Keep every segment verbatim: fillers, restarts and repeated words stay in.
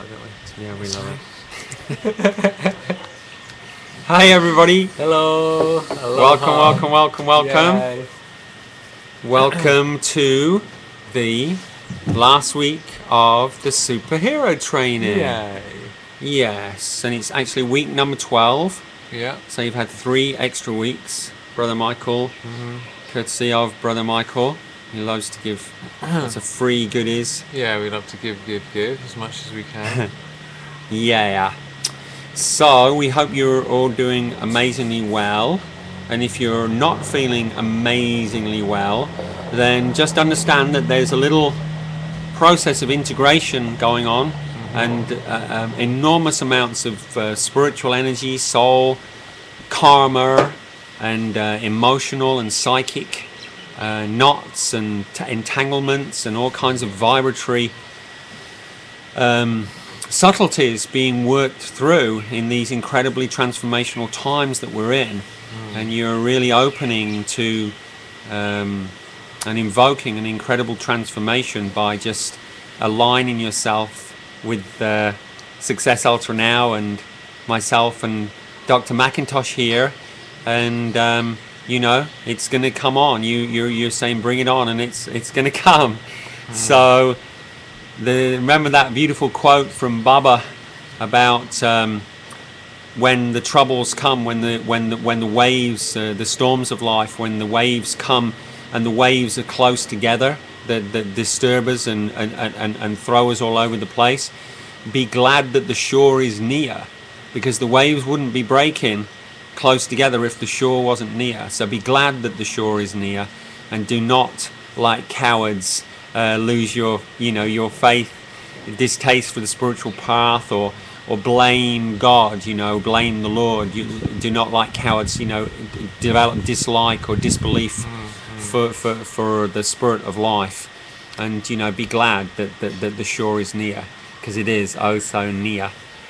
it, don't we? Yeah, we love it. Hi, everybody. Hello. Aloha. Welcome, welcome, welcome, welcome. Yay. Welcome to the last week of the superhero training. Yay. Yes, and it's actually week number twelve. Yeah. So you've had three extra weeks, Brother Michael, Mm-hmm. courtesy of Brother Michael. He loves to give lots of free goodies. Yeah, we love to give, give, give as much as we can. Yeah. So we hope you're all doing amazingly well. And if you're not feeling amazingly well, then just understand that there's a little process of integration going on, mm-hmm. and uh, um, enormous amounts of uh, spiritual energy, soul, karma, and uh, emotional and psychic uh, knots and t- entanglements and all kinds of vibratory um, subtleties being worked through in these incredibly transformational times that we're in. Mm. And you're really opening to um, and invoking an incredible transformation by just aligning yourself with uh, Success Ultra Now and myself and Doctor McIntosh here, and um, you know it's going to come on. You you're you're saying bring it on, and it's it's going to come. Mm. So the remember that beautiful quote from Baba about um, when the troubles come, when the when the when the waves, uh, the storms of life, when the waves come and the waves are close together, that that disturb us and and, and and throw us all over the place. Be glad that the shore is near, because the waves wouldn't be breaking close together if the shore wasn't near. So be glad that the shore is near, and do not, like cowards, uh, lose your you know your faith, distaste for the spiritual path, or or blame God, you know, blame the Lord. You do not, like cowards, you know, develop dislike or disbelief mm-hmm. for, for, for the spirit of life. And, you know, be glad that, that, that the shore is near, because it is oh so near.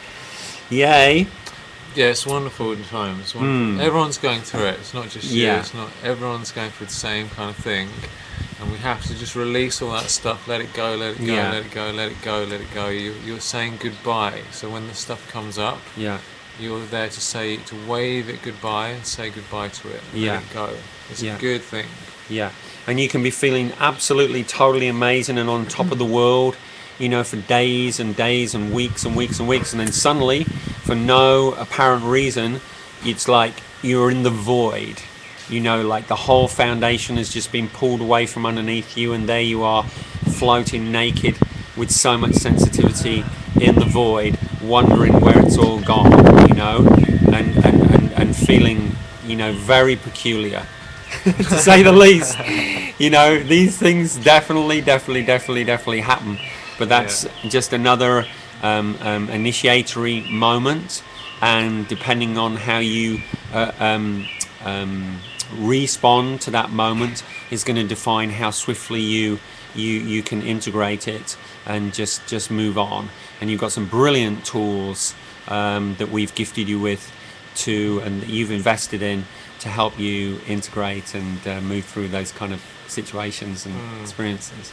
Yay. Yeah, it's wonderful in time. It's wonderful. Mm. Everyone's going through it. It's not just you. Yeah. It's not. Everyone's going through the same kind of thing. And we have to just release all that stuff, let it go, let it go, yeah. let it go, let it go, let it go. You, you're saying goodbye. So when the stuff comes up, yeah. you're there to say, to wave it goodbye and say goodbye to it. And yeah. let it go. It's yeah. a good thing. Yeah. And you can be feeling absolutely, totally amazing and on top of the world, you know, for days and days and weeks and weeks and weeks. And then suddenly, for no apparent reason, it's like you're in the void. You know, like the whole foundation has just been pulled away from underneath you, and there you are, floating naked with so much sensitivity in the void, wondering where it's all gone, you know, and, and, and, and feeling, you know, very peculiar, to say the least. You know, these things definitely, definitely, definitely, definitely happen, but that's yeah. just another um, um, initiatory moment, and depending on how you uh, um, um, respond to that moment is going to define how swiftly you you you can integrate it and just just move on. And you've got some brilliant tools um, that we've gifted you with to and that you've invested in to help you integrate and uh, move through those kind of situations and mm. experiences.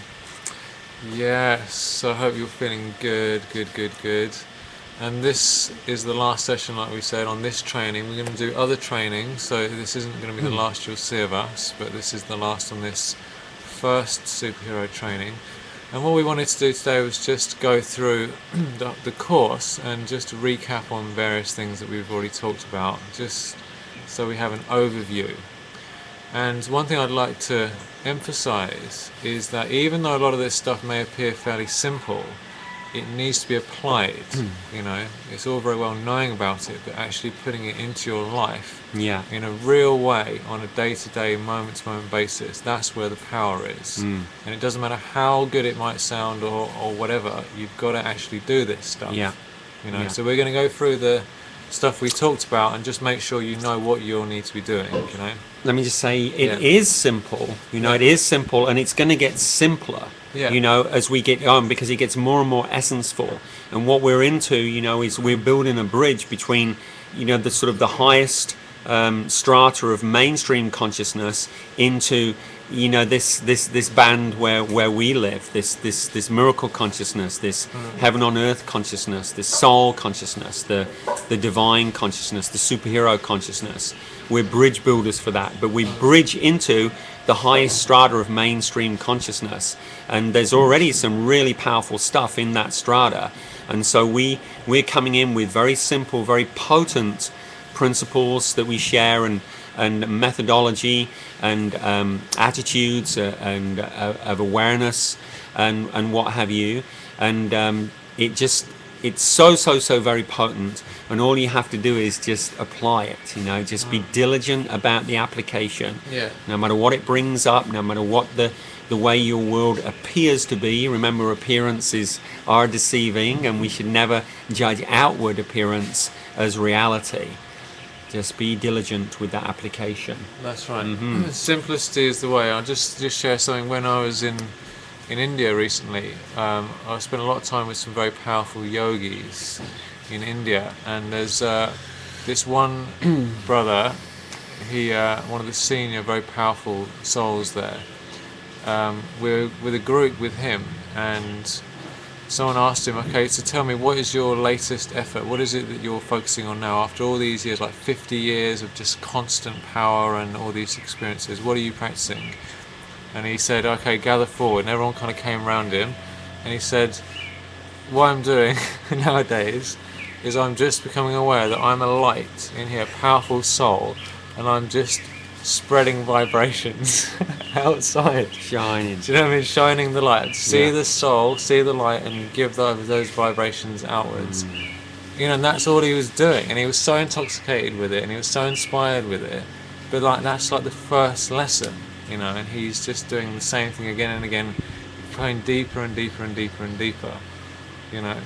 Yes, I hope you're feeling good, good, good, good. And this is the last session, like we said, on this training. We're going to do other training, so this isn't going to be the last you'll see of us, but this is the last on this first superhero training. And what we wanted to do today was just go through the, the course and just recap on various things that we've already talked about, just so we have an overview. And one thing I'd like to emphasize is that even though a lot of this stuff may appear fairly simple, it needs to be applied. You know, it's all very well knowing about it, but actually putting it into your life yeah. in a real way on a day-to-day, moment-to-moment basis, that's where the power is. Mm. And it doesn't matter how good it might sound or, or whatever, you've got to actually do this stuff. Yeah. You know, yeah. so we're going to go through the stuff we talked about and just make sure you know what you'll need to be doing, you know. Let me just say, it yeah. is simple. You know, yeah. it is simple, and it's going to get simpler. Yeah. You know, as we get on, because it gets more and more essence-full. And what we're into, you know, is we're building a bridge between, you know, the sort of the highest um, strata of mainstream consciousness into you know, this this this band where where we live, this this this miracle consciousness, this Mm. heaven on earth consciousness, this soul consciousness, the the divine consciousness, the superhero consciousness. We're bridge builders for that, but we bridge into the highest strata of mainstream consciousness, and there's already some really powerful stuff in that strata. And so we we're coming in with very simple, very potent principles that we share, and and methodology, and um, attitudes, uh, and uh, of awareness, and and what have you. And um, it just it's so so so very potent, and all you have to do is just apply it. You know, just be diligent about the application. Yeah. No matter what it brings up, no matter what the the way your world appears to be. Remember, appearances are deceiving, and we should never judge outward appearance as reality. Just be diligent with that application. That's right. Mm-hmm. Simplicity is the way. I'll just, just share something. When I was in in India recently, um, I spent a lot of time with some very powerful yogis in India, and there's uh, this one brother, he uh, one of the senior, very powerful souls there. Um, we're with a group with him, and someone asked him, okay, so tell me, what is your latest effort? What is it that you're focusing on now after all these years, like fifty years of just constant power and all these experiences? What are you practicing? And he said, okay, gather forward. And everyone kind of came around him, and he said, what I'm doing nowadays is I'm just becoming aware that I'm a light in here, a powerful soul, and I'm just spreading vibrations outside. Shining. Do you know what I mean? Shining the light. See Yeah. the soul, see the light, and give those, those vibrations outwards. Mm. You know, and that's all he was doing. And he was so intoxicated with it, and he was so inspired with it. But like, that's like the first lesson, you know, and he's just doing the same thing again and again, going deeper and deeper and deeper and deeper, you know.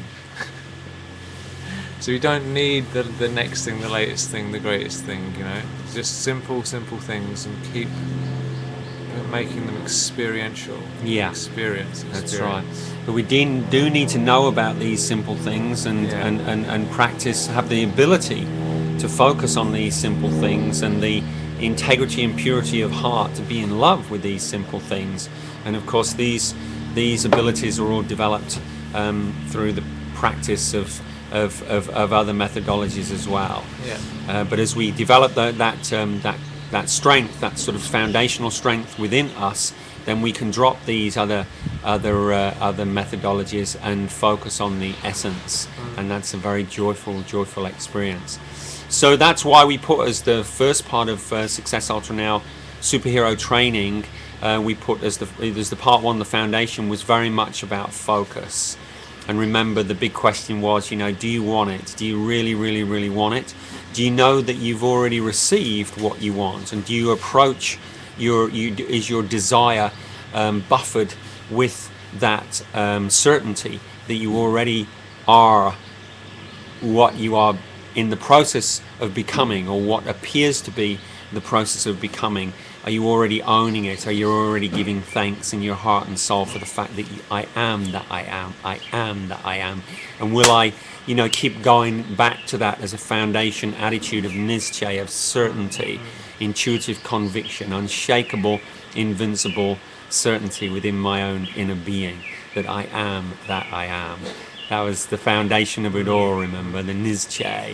So you don't need the, the next thing, the latest thing, the greatest thing, you know. Just simple, simple things, and keep making them experiential. Yeah. Experience. That's experience. right. But we do, do need to know about these simple things, and, Yeah. and, and, and practice, have the ability to focus on these simple things, and the integrity and purity of heart to be in love with these simple things. And of course, these these abilities are all developed um, through the practice of Of, of, of other methodologies as well. Yeah. Uh, but as we develop the, that um, that that strength, that sort of foundational strength within us, then we can drop these other other uh, other methodologies and focus on the essence, mm. and that's a very joyful, joyful experience. So that's why we put as the first part of uh, Success Ultra Now superhero training. Uh, we put as the as the part one, the foundation was very much about focus. And remember, the big question was, you know, do you want it? Do you really, really, really want it? Do you know that you've already received what you want? And do you approach your, you, is your desire um, buffered with that um, certainty that you already are what you are in the process of becoming, or what appears to be the process of becoming? Are you already owning it? Are you already giving thanks in your heart and soul for the fact that you, I am that I am, I am that I am? And will I, you know, keep going back to that as a foundation attitude of nizche, of certainty, intuitive conviction, unshakable, invincible certainty within my own inner being, that I am that I am? That was the foundation of it all, remember, the nizche.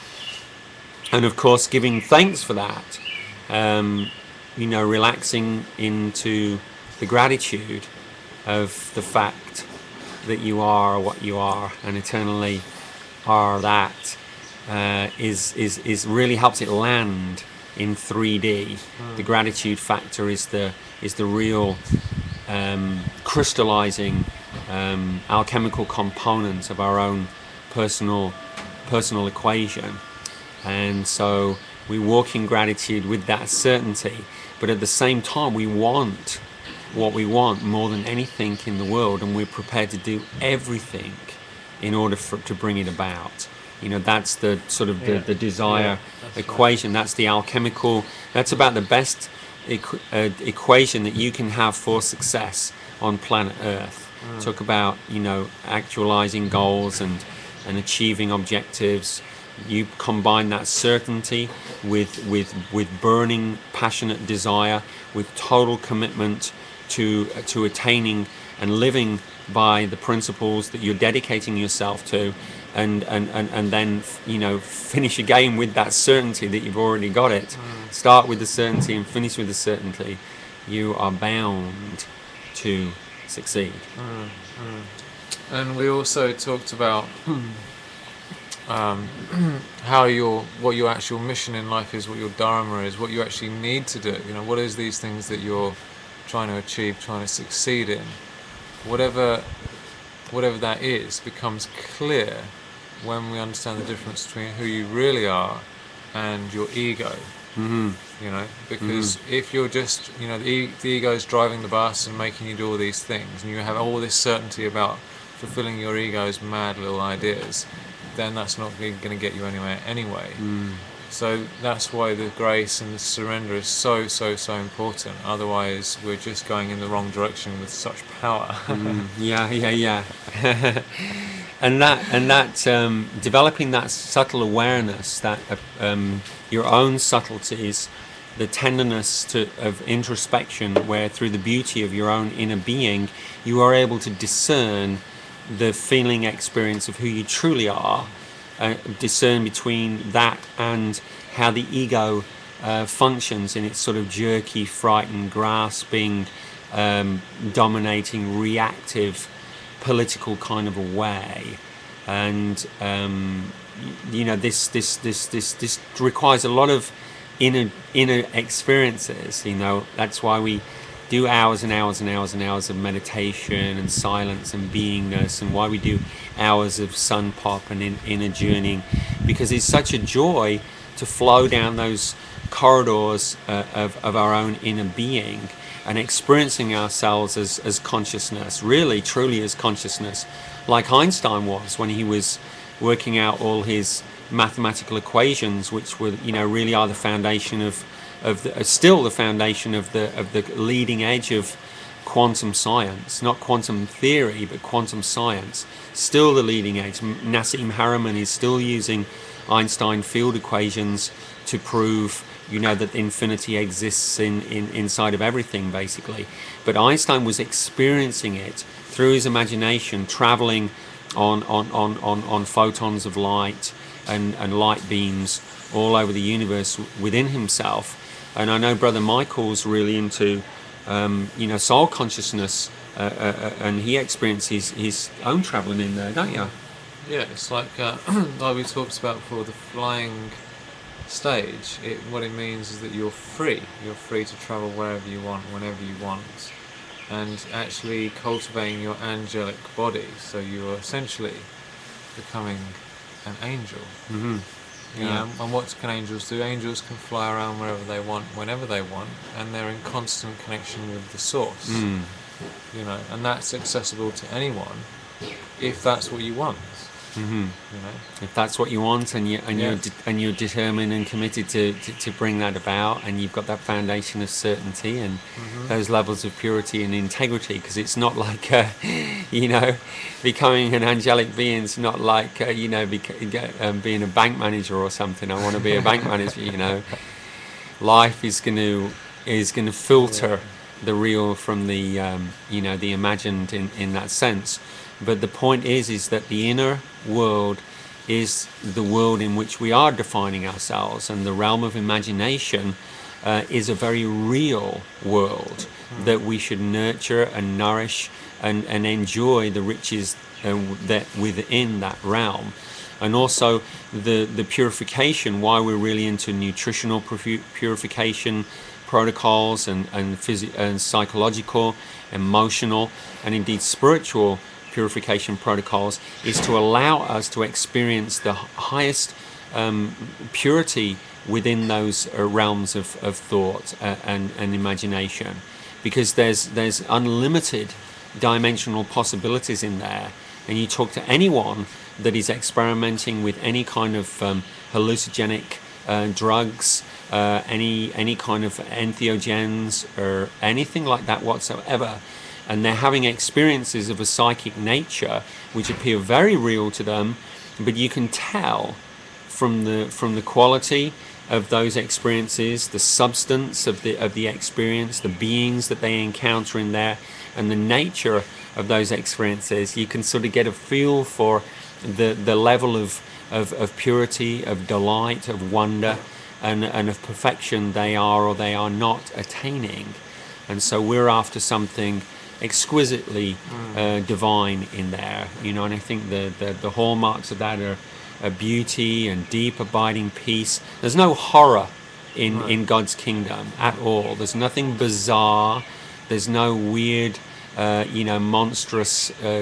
And of course, giving thanks for that. Um, you know, relaxing into the gratitude of the fact that you are what you are and eternally are that, uh, is, is, is really helps it land in three D. Mm. The gratitude factor is the, is the real um, crystallizing um, alchemical component of our own personal, personal equation. And so we walk in gratitude with that certainty. But at the same time, we want what we want more than anything in the world, and we're prepared to do everything in order for to bring it about. You know, that's the sort of the, Yeah. the desire Yeah, that's equation. Right. That's the alchemical. That's about the best equ uh, equation that you can have for success on planet Earth. Mm. Talk about, you know, actualizing goals and and achieving objectives, You combine that certainty with with with burning, passionate desire, with total commitment to to attaining and living by the principles that you're dedicating yourself to, and and, and, and then you know finish again with that certainty that you've already got it. Mm. Start with the certainty and finish with the certainty. You are bound to succeed. Mm. Mm. And we also talked about um, how your what your actual mission in life is, what your dharma is, what you actually need to do. You know, what is these things that you're trying to achieve, trying to succeed in. Whatever, whatever that is, becomes clear when we understand the difference between who you really are and your ego. Mm-hmm. You know, because mm-hmm. if you're just, you know, the, e- the ego is driving the bus and making you do all these things, and you have all this certainty about fulfilling your ego's mad little ideas, then that's not going to get you anywhere anyway. Mm. So that's why the grace and the surrender is so, so, so important. Otherwise, we're just going in the wrong direction with such power. mm, yeah, yeah, yeah. and that, and that, um, developing that subtle awareness, that uh, um, your own subtleties, the tenderness to, of introspection, where through the beauty of your own inner being, you are able to discern the feeling experience of who you truly are. Uh, discern between that and how the ego uh, functions in its sort of jerky, frightened, grasping, um, dominating, reactive, political kind of a way. And um, you know, this this this this this requires a lot of inner inner experiences. You know, that's why we do hours and hours and hours and hours of meditation and silence and beingness, and why we do hours of sun pop and in, inner journeying, because it's such a joy to flow down those corridors uh, of, of our own inner being and experiencing ourselves as, as consciousness, really truly as consciousness, like Einstein was when he was working out all his mathematical equations, which were, you know, really are the foundation of of the, uh, still the foundation of the of the leading edge of quantum science, not quantum theory, but quantum science. Still the leading edge. Nassim Haramein is still using Einstein field equations to prove, you know, that infinity exists in, in inside of everything, basically. But Einstein was experiencing it through his imagination, traveling on on on on, on photons of light and, and light beams all over the universe within himself. And I know Brother Michael's really into, um, you know, soul consciousness, uh, uh, and he experiences his own travelling in there, don't you? Yeah, it's like, uh, like we talked about before, the flying stage. It, what it means is that you're free. You're free to travel wherever you want, whenever you want, and actually cultivating your angelic body. So you're essentially becoming an angel. Mm-hmm. You yeah. know, and what can angels do? Angels can fly around wherever they want, whenever they want, and they're in constant connection with the source. Mm. You know, and that's accessible to anyone if that's what you want. Mm-hmm. You know, if that's what you want, and you and yeah. you're de- and you're determined and committed to, to, to bring that about, and you've got that foundation of certainty and mm-hmm. those levels of purity and integrity, because it's not like uh, you know, becoming an angelic being is not like uh, you know, beca- um, being a bank manager or something. I want to be a bank manager. You know, life is going to is going to filter yeah. the real from the um, you know, the imagined in, in that sense. But the point is, is that the inner world is the world in which we are defining ourselves, and the realm of imagination uh, is a very real world mm. that we should nurture and nourish and, and enjoy the riches uh, that within that realm. And also the, the purification, why we're really into nutritional purification protocols and, and, phys- and psychological, emotional, and indeed spiritual purification protocols, is to allow us to experience the highest um, purity within those uh, realms of, of thought uh, and, and imagination, because there's there's unlimited dimensional possibilities in there. And you talk to anyone that is experimenting with any kind of um, hallucinogenic uh, drugs, uh, any any kind of entheogens or anything like that whatsoever, and they're having experiences of a psychic nature which appear very real to them, but you can tell from the from the quality of those experiences, the substance of the of the experience, the beings that they encounter in there, and the nature of those experiences, you can sort of get a feel for the the level of of, of purity, of delight, of wonder, and and of perfection they are or they are not attaining. And so we're after something exquisitely mm. uh, divine in there, you know. And I think the the, the hallmarks of that are a beauty and deep abiding peace. There's no horror in, right. in God's kingdom at all. There's nothing bizarre. There's no weird, uh, you know, monstrous, uh,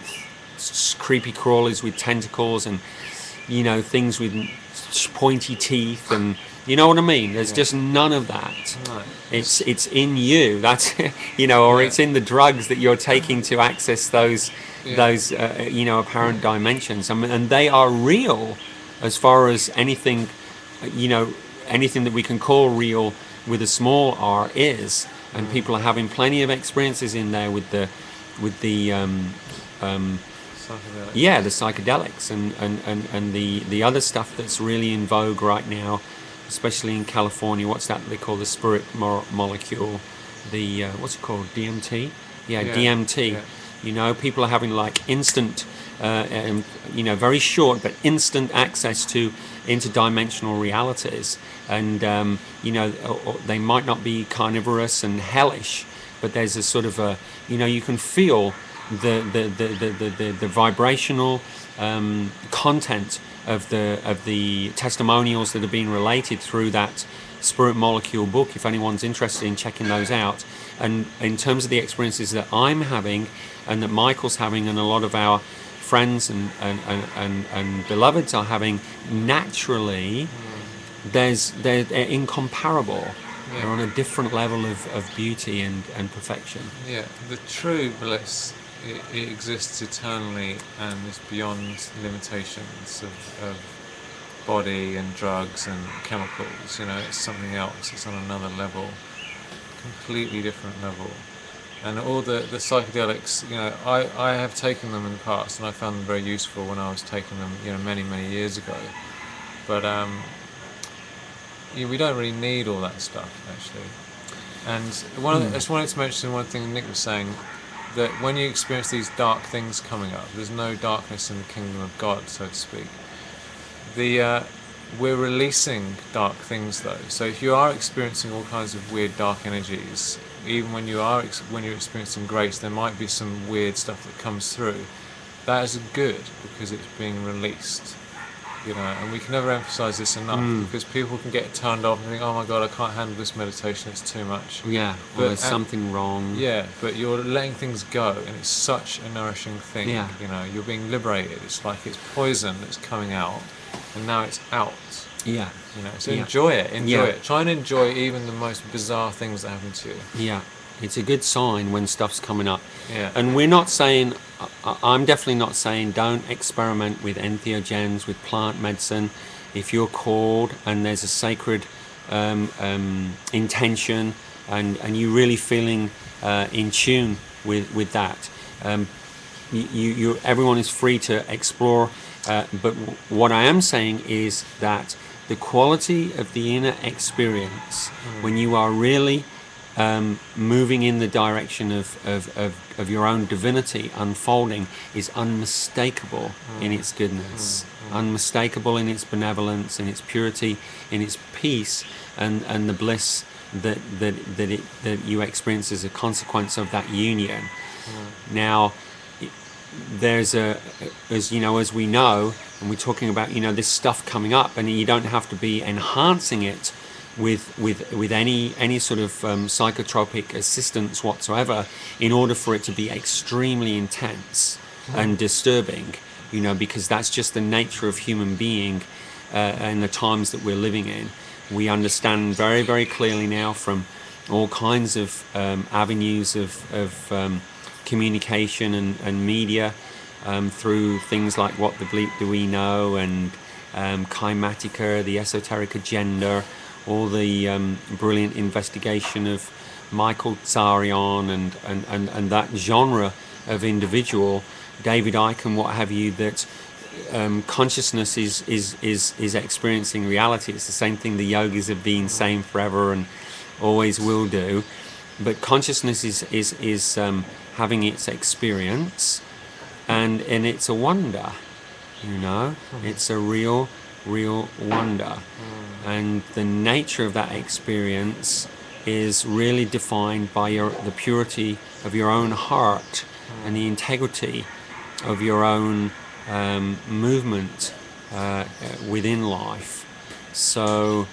creepy crawlies with tentacles and, you know, things with pointy teeth and, you know what I mean? There's yeah. just none of that. Right. It's it's in you. That's, you know, or yeah. it's in the drugs that you're taking to access those. Yeah. those uh, you know, apparent dimensions. I mean, and they are real as far as anything, you know, anything that we can call real with a small r is. And mm. people are having plenty of experiences in there with the with the um, um, yeah, the psychedelics and, and, and, and the, the other stuff that's really in vogue right now, especially in California. What's that they call the spirit mo- molecule? The uh, what's it called? D M T? Yeah, yeah. D M T. Yeah. You know, people are having like instant, uh, um, you know, very short but instant access to interdimensional realities. And, um, you know, or, or they might not be carnivorous and hellish, but there's a sort of a, you know, you can feel the the, the, the, the, the, the vibrational um, content of the of the testimonials that are being related through that Spirit Molecule book, if anyone's interested in checking those out. And in terms of the experiences that I'm having and that Michael's having and a lot of our friends and, and, and, and, and beloveds are having, naturally, mm. there's they're, they're incomparable. Yeah. They're on a different level of, of beauty and, and perfection. Yeah, the true bliss, it, it exists eternally and is beyond limitations of, of body and drugs and chemicals. You know, it's something else. It's on another level, completely different level. And all the, the psychedelics, you know, I, I have taken them in the past and I found them very useful when I was taking them, you know, many, many years ago. But um, you, we don't really need all that stuff, actually. And one of the, mm. I just wanted to mention one thing Nick was saying, that when you experience these dark things coming up, there's no darkness in the kingdom of God, so to speak. The uh, we're releasing dark things, though. So if you are experiencing all kinds of weird dark energies, even when you are ex- when you're experiencing grace, there might be some weird stuff that comes through. That is good because it's being released, you know. And we can never emphasize this enough mm. because people can get turned off and think, "Oh my God, I can't handle this meditation; it's too much." Yeah, but well, there's something wrong. Yeah, but you're letting things go, and it's such a nourishing thing. Yeah. You know, you're being liberated. It's like it's poison that's coming out, and now it's out. Yeah. You know, so yeah. enjoy it, enjoy yeah. it. Try and enjoy even the most bizarre things that happen to you. Yeah, it's a good sign when stuff's coming up. Yeah. And we're not saying, I'm definitely not saying don't experiment with entheogens, with plant medicine. If you're called and there's a sacred um, um, intention and, and you're really feeling uh, in tune with, with that, um, you, you, everyone is free to explore. Uh, but w- what I am saying is that the quality of the inner experience, mm. when you are really um, moving in the direction of, of, of, of your own divinity unfolding, is unmistakable mm. in its goodness, mm. Mm. unmistakable in its benevolence, in its purity, in its peace, and, and the bliss that that that, it, that you experience as a consequence of that union. Mm. Now, there's a, as you know, as we know, and we're talking about, you know, this stuff coming up, and you don't have to be enhancing it with with with any any sort of um, psychotropic assistance whatsoever in order for it to be extremely intense mm. and disturbing, you know, because that's just the nature of human being uh, and the times that we're living in. We understand very, very clearly now from all kinds of um, avenues of, of um, communication and, and media, um, through things like What the Bleep Do We Know and um, Kymatica, the esoteric agenda, all the um, brilliant investigation of Michael Tsarion and, and, and, and that genre of individual, David Icke and what have you, that um, consciousness is, is, is, is experiencing reality. It's the same thing the yogis have been saying forever and always will do. But consciousness is, is, is um, having its experience, and, and it's a wonder, you know? Mm. It's a real, real wonder. Mm. And the nature of that experience is really defined by your, the purity of your own heart mm. and the integrity of your own um, movement uh, within life. So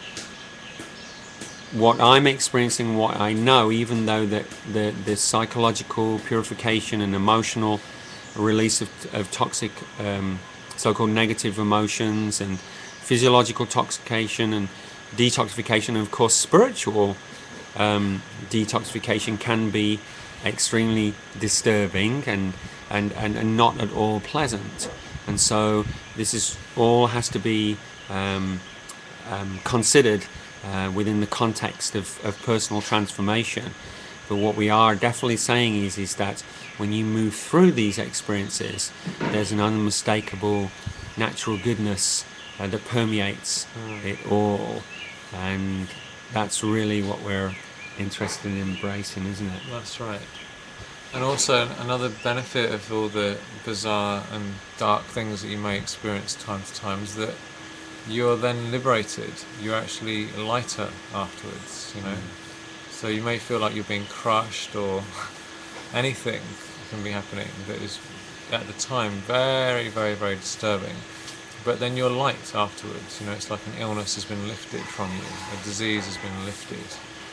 what I'm experiencing, what I know, even though the, the, the psychological purification and emotional release of, of toxic, um, so-called negative emotions, and physiological toxification and detoxification, and of course spiritual um, detoxification can be extremely disturbing and, and, and, and not at all pleasant. And so this is all has to be um, um, considered Uh, within the context of, of personal transformation. But what we are definitely saying is, is that when you move through these experiences, there's an unmistakable natural goodness uh, that permeates mm. it all. And that's really what we're interested in embracing, isn't it? That's right. And also another benefit of all the bizarre and dark things that you may experience time to time is that you're then liberated. You're actually lighter afterwards, you know. Mm. So you may feel like you're being crushed, or anything can be happening that is at the time very, very, very disturbing. But then you're light afterwards, you know. It's like an illness has been lifted from you, a disease has been lifted.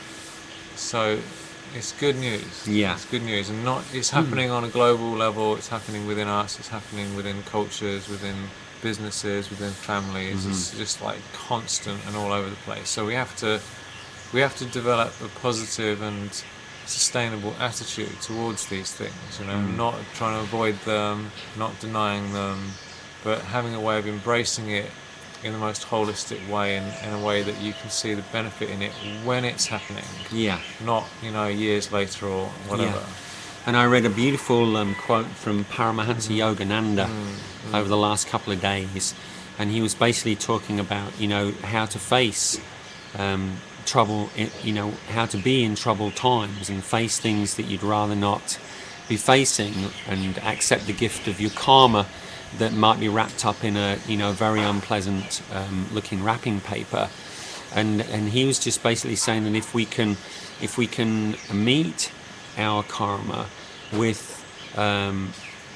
So it's good news. Yeah. It's good news, and not. It's happening mm. on a global level. It's happening within us. It's happening within cultures, within businesses, within families. Mm-hmm. It's just like constant and all over the place. So we have to we have to develop a positive and sustainable attitude towards these things, you know, mm. not trying to avoid them, not denying them, but having a way of embracing it in the most holistic way, and in a way that you can see the benefit in it when it's happening. Yeah. Not, you know, years later or whatever. Yeah. And I read a beautiful um, quote from Paramahansa mm. Yogananda mm, mm. over the last couple of days, and he was basically talking about, you know, how to face um, trouble, you know, how to be in troubled times and face things that you'd rather not be facing, and accept the gift of your karma that might be wrapped up in a, you know, very unpleasant um, looking wrapping paper. And and he was just basically saying that if we can, if we can meet our karma with um,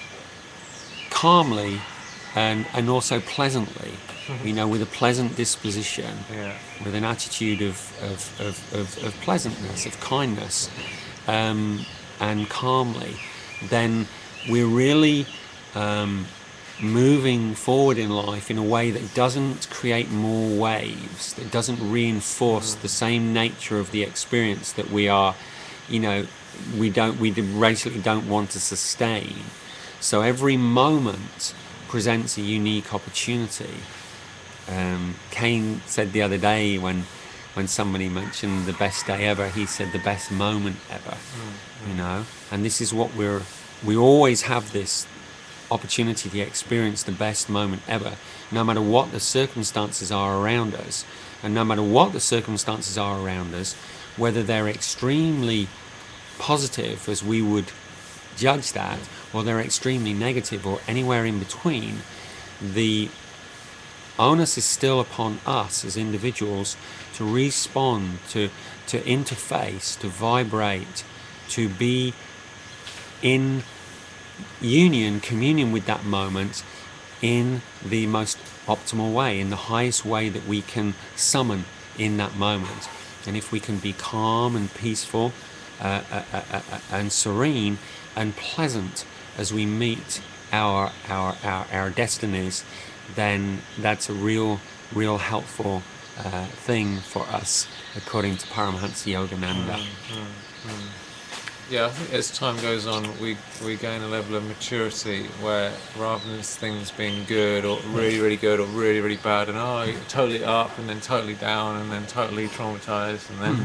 calmly and and also pleasantly, mm-hmm. you know, with a pleasant disposition, yeah. with an attitude of of, of, of, of pleasantness, of kindness, um, and calmly, then we're really um, moving forward in life in a way that doesn't create more waves, that doesn't reinforce mm. the same nature of the experience that we are, you know, we don't, we basically don't want to sustain. So every moment presents a unique opportunity. Um, Kane said the other day, when when somebody mentioned the best day ever, he said the best moment ever. Mm. You know, and this is what we're, we always have this opportunity to experience the best moment ever, no matter what the circumstances are around us. And no matter what the circumstances are around us, whether they're extremely positive as we would judge that, or they're extremely negative, or anywhere in between, the onus is still upon us as individuals to respond, to to interface, to vibrate, to be in union, communion with that moment in the most optimal way, in the highest way that we can summon in that moment. And if we can be calm and peaceful uh, uh, uh, uh, and serene and pleasant as we meet our, our our our destinies, then that's a real real helpful uh, thing for us, according to Paramahansa Yogananda. Mm, mm, mm. Yeah, I think as time goes on, we we gain a level of maturity where, rather than things being good or really, really good or really, really bad, and oh, you're totally up and then totally down and then totally traumatized, and then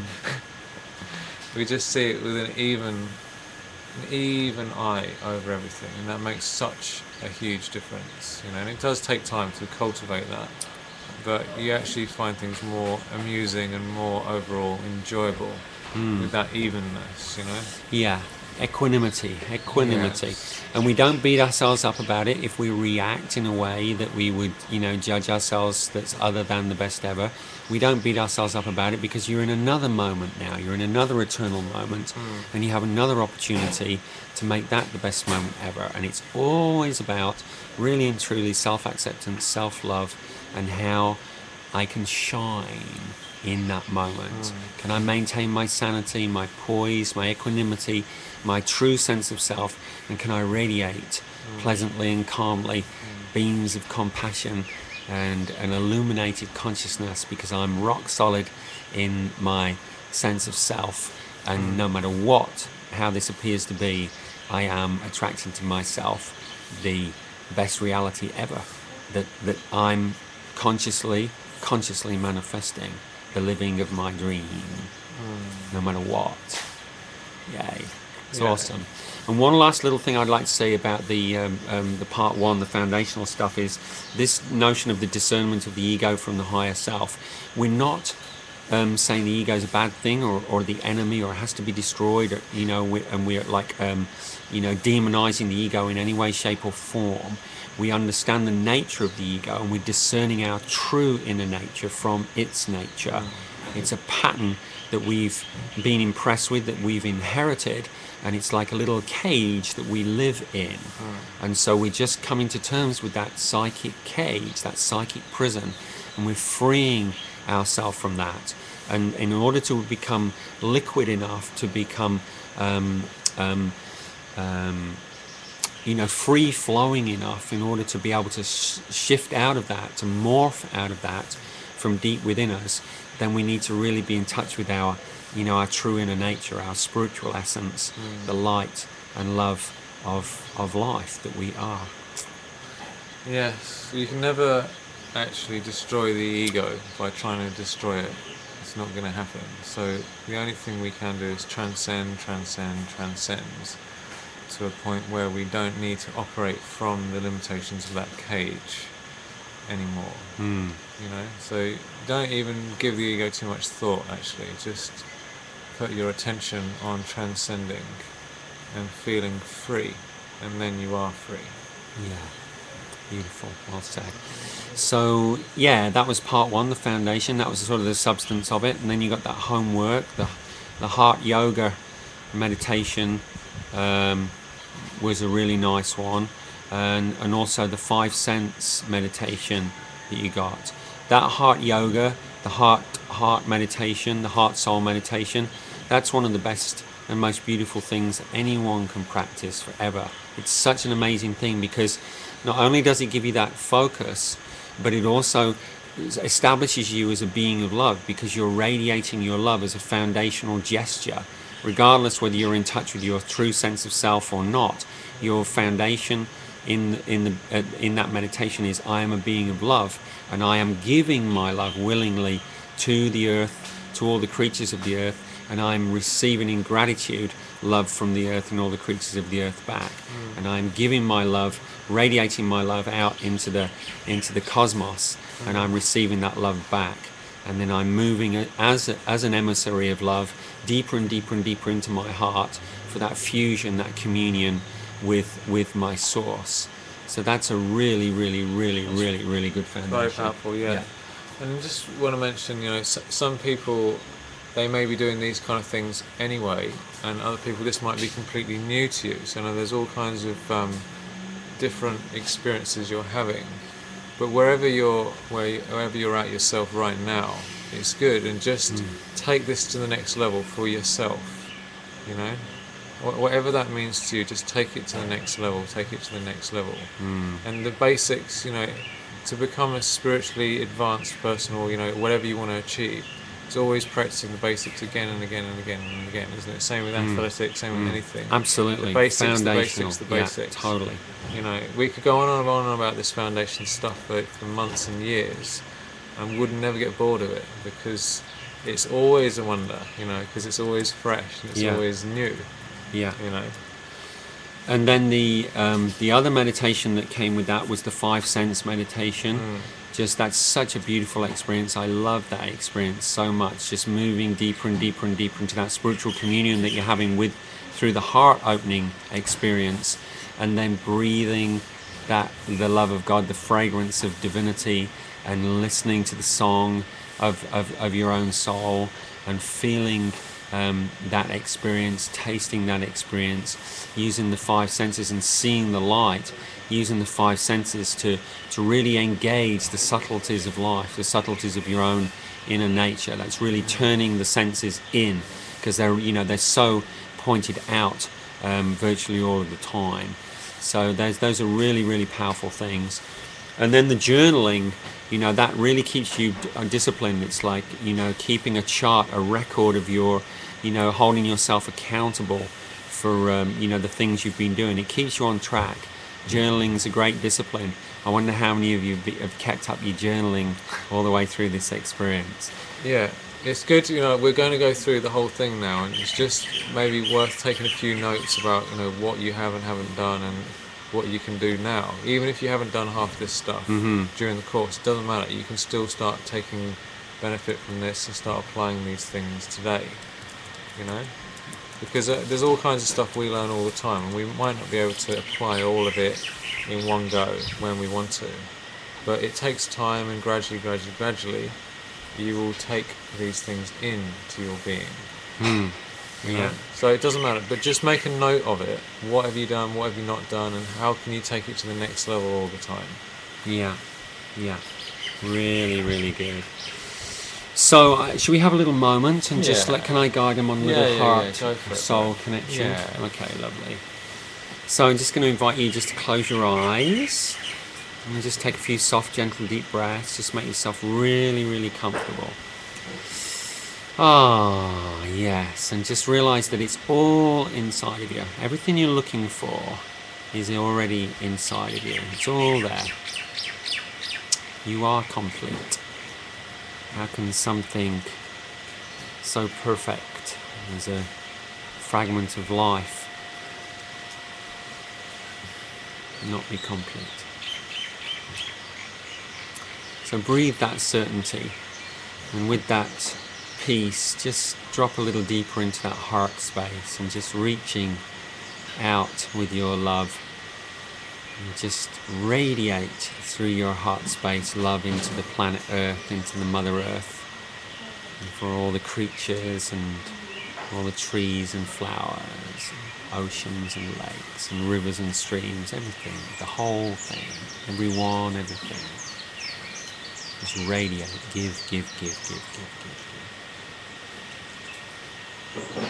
we just see it with an even, an even eye over everything, and that makes such a huge difference, you know, and it does take time to cultivate that, but you actually find things more amusing and more overall enjoyable with that evenness, you know. Yeah, equanimity, equanimity. Yes. And we don't beat ourselves up about it if we react in a way that we would, you know, judge ourselves that's other than the best ever. We don't beat ourselves up about it because you're in another moment now. You're in another eternal moment, Mm. and you have another opportunity to make that the best moment ever. And it's always about really and truly self-acceptance, self-love, and how I can shine in that moment. Mm. Can I maintain my sanity, my poise, my equanimity, my true sense of self, and can I radiate Mm. pleasantly and calmly Mm. beams of compassion and an illuminated consciousness, because I'm rock solid in my sense of self, and Mm. no matter what, how this appears to be, I am attracting to myself the best reality ever, that, that I'm consciously, consciously manifesting the living of my dream, Mm. no matter what. Yay. It's Yeah. awesome. And one last little thing I'd like to say about the um, um, the part one, the foundational stuff, is this notion of the discernment of the ego from the higher self. We're not um, saying the ego is a bad thing, or, or the enemy, or it has to be destroyed, or, you know, we, and we're like, um, you know, demonizing the ego in any way, shape, or form. We understand the nature of the ego, and we're discerning our true inner nature from its nature. It's a pattern that we've been impressed with, that we've inherited, and it's like a little cage that we live in. Mm. And so we're just coming to terms with that psychic cage, that psychic prison, and we're freeing ourselves from that. And in order to become liquid enough to become um, um, um, you know, free flowing enough in order to be able to sh- shift out of that, to morph out of that from deep within us, then we need to really be in touch with our, you know, our true inner nature, our spiritual essence, Mm. the light and love of of life that we are. Yes, you can never actually destroy the ego by trying to destroy it. It's not going to happen. So the only thing we can do is transcend, transcend, transcend to a point where we don't need to operate from the limitations of that cage anymore. Mm. You know, so don't even give the ego too much thought. Actually, just put your attention on transcending and feeling free, and then you are free. Yeah, beautiful, well said. So yeah, that was part one, the foundation. That was sort of the substance of it, and then you got that homework, the the heart yoga meditation um, was a really nice one, and and also the five sense meditation that you got. That heart yoga, the heart heart meditation, the heart soul meditation, that's one of the best and most beautiful things that anyone can practice forever. It's such an amazing thing, because not only does it give you that focus, but it also establishes you as a being of love, because you're radiating your love as a foundational gesture. Regardless whether you're in touch with your true sense of self or not, your foundation in in the uh, in that meditation is, I am a being of love, and I am giving my love willingly to the earth, to all the creatures of the earth, and I'm receiving in gratitude love from the earth and all the creatures of the earth back. Mm. And I'm giving my love, radiating my love out into the into the cosmos, mm. and I'm receiving that love back. And then I'm moving as a, as an emissary of love deeper and deeper and deeper into my heart for that fusion, that communion with with my source. So that's a really, really, really, really, really good foundation. Very powerful, yeah. yeah. And just want to mention, you know, some people, they may be doing these kind of things anyway, and other people, this might be completely new to you. So, you know, there's all kinds of um, different experiences you're having. But wherever you're, where, wherever you're at yourself right now, it's good. And just mm. take this to the next level for yourself, you know? Wh- whatever that means to you, just take it to the next level, take it to the next level. Mm. And the basics, you know, to become a spiritually advanced person, or, you know, whatever you want to achieve, it's always practicing the basics again and again and again and again, isn't it? Same with mm. athletics, same mm. with anything. Absolutely. The basics, the Foundational. basics, the basics. Yeah, totally. You know, we could go on and on about this foundation stuff for, for months and years, and would never get bored of it, because it's always a wonder, you know, because it's always fresh and it's yeah. always new. Yeah. You know. and then the um, the other meditation that came with that was the five sense meditation. Mm. Just that's such a beautiful experience. I love that experience so much. Just moving deeper and deeper and deeper into that spiritual communion that you're having with through the heart opening experience, and then breathing that the love of God, the fragrance of divinity, and listening to the song of, of, of your own soul, and feeling um, that experience, tasting that experience, using the five senses and seeing the light, using the five senses to, to really engage the subtleties of life, the subtleties of your own inner nature. That's really turning the senses in, because they're, you know, they're so pointed out um, virtually all of the time. So there's, those are really, really powerful things. And then the journaling, you know, that really keeps you disciplined. It's like, you know, keeping a chart, a record of your, you know, holding yourself accountable for, um, you know, the things you've been doing. It keeps you on track. Journaling's a great discipline. I wonder how many of you have kept up your journaling all the way through this experience. Yeah, it's good. You know, we're going to go through the whole thing now, and it's just maybe worth taking a few notes about, you know, what you have and haven't done, and what you can do now. Even if you haven't done half this stuff mm-hmm. during the course, it doesn't matter. You can still start taking benefit from this and start applying these things today. You know, because uh, there's all kinds of stuff we learn all the time, and we might not be able to apply all of it in one go when we want to, but it takes time, and gradually, gradually, gradually you will take these things into your being. Mm. You know? Yeah. So it doesn't matter, but just make a note of it. What have you done, what have you not done, and how can you take it to the next level all the time? Yeah, yeah, really, really good. So, uh, should we have a little moment and just Yeah. let, can I guide them on a Yeah, little yeah, heart yeah, go for it, soul bro. connection? Yeah. Okay, lovely. So I'm just going to invite you just to close your eyes and just take a few soft, gentle, deep breaths. Just make yourself really, really comfortable. Ah, yes, and just realize that it's all inside of you. Everything you're looking for is already inside of you. It's all there. You are complete. How can something so perfect as a fragment of life not be complete? So breathe that certainty, and with that peace, just drop a little deeper into that heart space and just reaching out with your love, and just radiate through your heart space love into the planet Earth, into the Mother Earth, and for all the creatures and all the trees and flowers, and oceans and lakes and rivers and streams, everything, the whole thing, everyone, everything. Just radiate, give, give, give, give, give, give, give.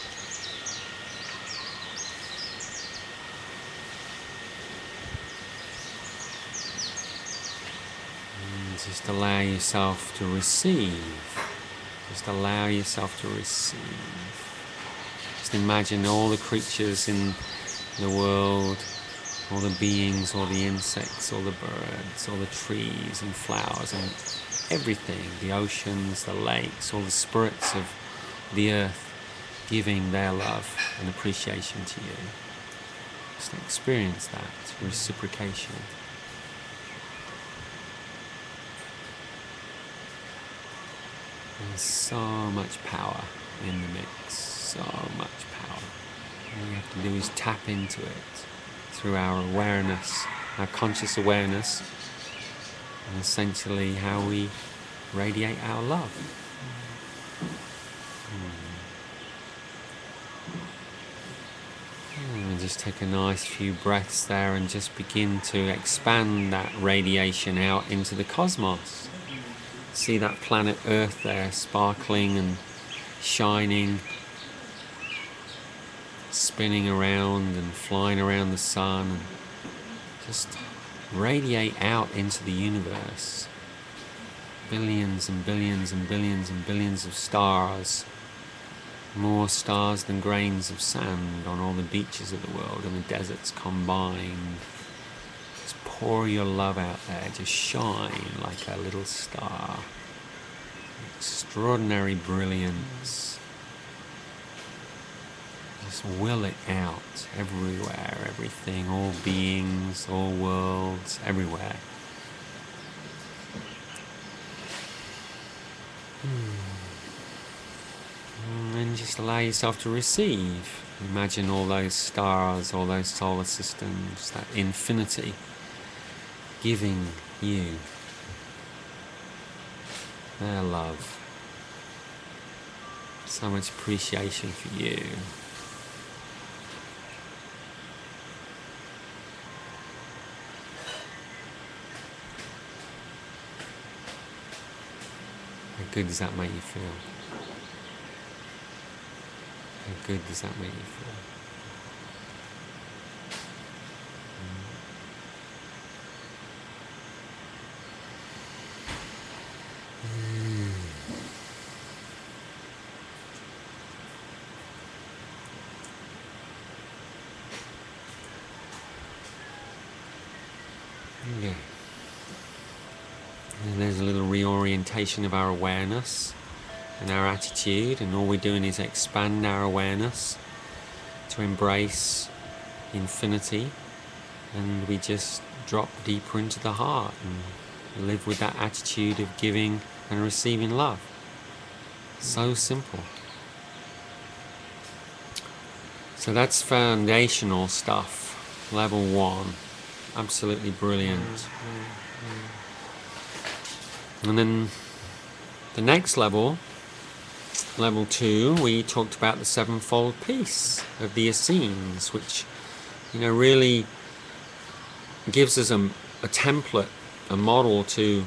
And just allow yourself to receive. Just allow yourself to receive. Just imagine all the creatures in the world, all the beings, all the insects, all the birds, all the trees and flowers and everything, the oceans, the lakes, all the spirits of the earth giving their love and appreciation to you. Just experience that reciprocation. There's so much power in the mix, so much power. All you have to do is tap into it through our awareness, our conscious awareness, and essentially how we radiate our love. Hmm. And just take a nice few breaths there and just begin to expand that radiation out into the cosmos. See that planet Earth there, sparkling and shining, spinning around and flying around the sun, and just radiate out into the universe. Billions and billions and billions and billions of stars, more stars than grains of sand on all the beaches of the world and the deserts combined. Just pour your love out there, just shine like a little star. Extraordinary brilliance. Just will it out everywhere, everything, all beings, all worlds, everywhere. Hmm. And just allow yourself to receive. Imagine all those stars, all those solar systems, that infinity giving you their love. So much appreciation for you. How good does that make you feel? How good does that make you feel? Yeah. And there's a little reorientation of our awareness and our attitude, and all we're doing is expand our awareness to embrace infinity, and we just drop deeper into the heart and live with that attitude of giving and receiving love. So simple. So that's foundational stuff, level one. Absolutely brilliant. And then the next level, level two, we talked about the sevenfold peace of the Essenes, which, you know, really gives us a, a template, a model to,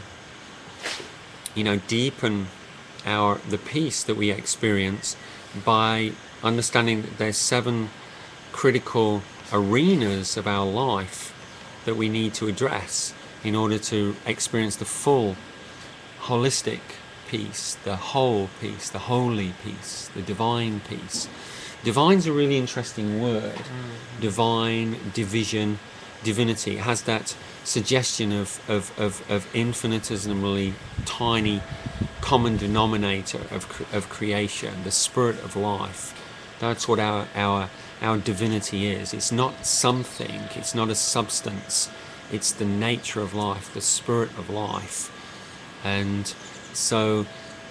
you know, deepen our the peace that we experience by understanding that there's seven critical arenas of our life that we need to address in order to experience the full holistic peace, the whole peace, the holy peace, the divine peace. Divine's a really interesting word. Mm-hmm. Divine, division, divinity. It has that suggestion of, of, of, of infinitesimally tiny common denominator of, of creation, the spirit of life. That's what our, our our divinity is. It's not something, it's not a substance, it's the nature of life, the spirit of life. And so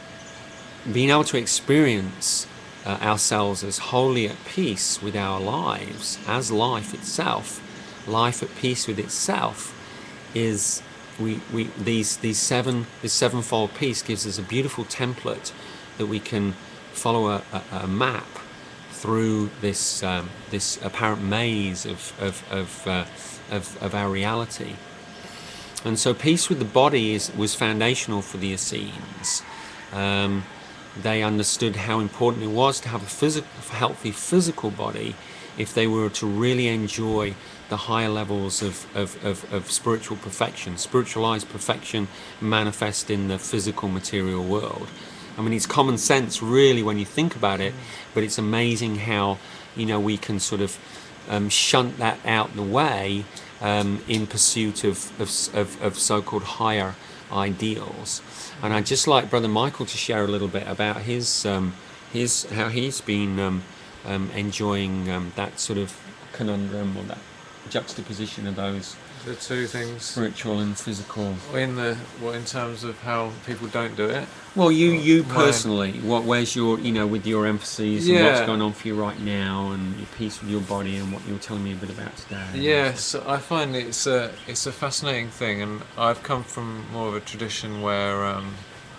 being able to experience uh, ourselves as wholly at peace with our lives, as life itself, life at peace with itself, is we, we these these seven this sevenfold peace gives us a beautiful template that we can follow a, a, a map through this um, this apparent maze of of of, uh, of of our reality. And so peace with the body is, was foundational for the Essenes. Um, they understood how important it was to have a physical, healthy physical body if they were to really enjoy the higher levels of, of, of, of spiritual perfection. Spiritualized perfection manifest in the physical material world. I mean, it's common sense, really, when you think about it, but it's amazing how, you know, we can sort of um, shunt that out the way um, in pursuit of, of, of, of so-called higher ideals. And I'd just like Brother Michael to share a little bit about his, um, his how he's been um, um, enjoying um, that sort of conundrum, or that juxtaposition of those the two things, spiritual and physical. In the well, in terms of how people don't do it. Well, you you personally, what where's your, you know, with your emphases yeah. and what's going on for you right now, and your peace with your body, and what you were telling me a bit about today. Yes, I find it's a it's a fascinating thing, and I've come from more of a tradition where um,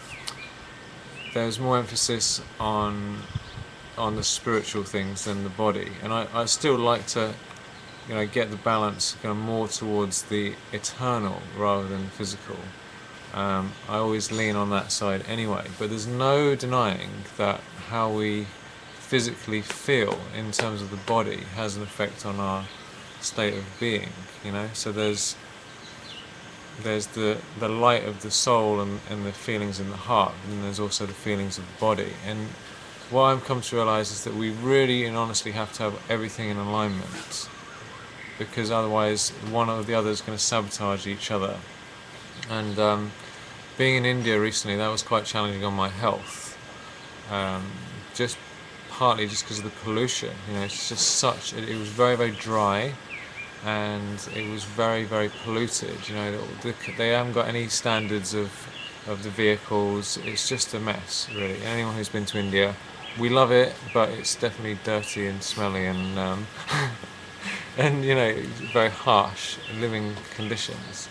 there's more emphasis on on the spiritual things than the body, and I, I still like to, you know, get the balance kind of more towards the eternal rather than physical. Um, I always lean on that side anyway, but there's no denying that how we physically feel in terms of the body has an effect on our state of being, you know. So there's there's the the light of the soul and, and the feelings in the heart, and there's also the feelings of the body. And what I've come to realize is that we really and honestly have to have everything in alignment, because otherwise one or the other is going to sabotage each other. And um, being in India recently, that was quite challenging on my health, um, just partly just because of the pollution. You know, it's just such. It, it was very very dry, and it was very very polluted. You know, the, they haven't got any standards of of the vehicles. It's just a mess, really. Anyone who's been to India, we love it, but it's definitely dirty and smelly and um, and you know, very harsh living conditions.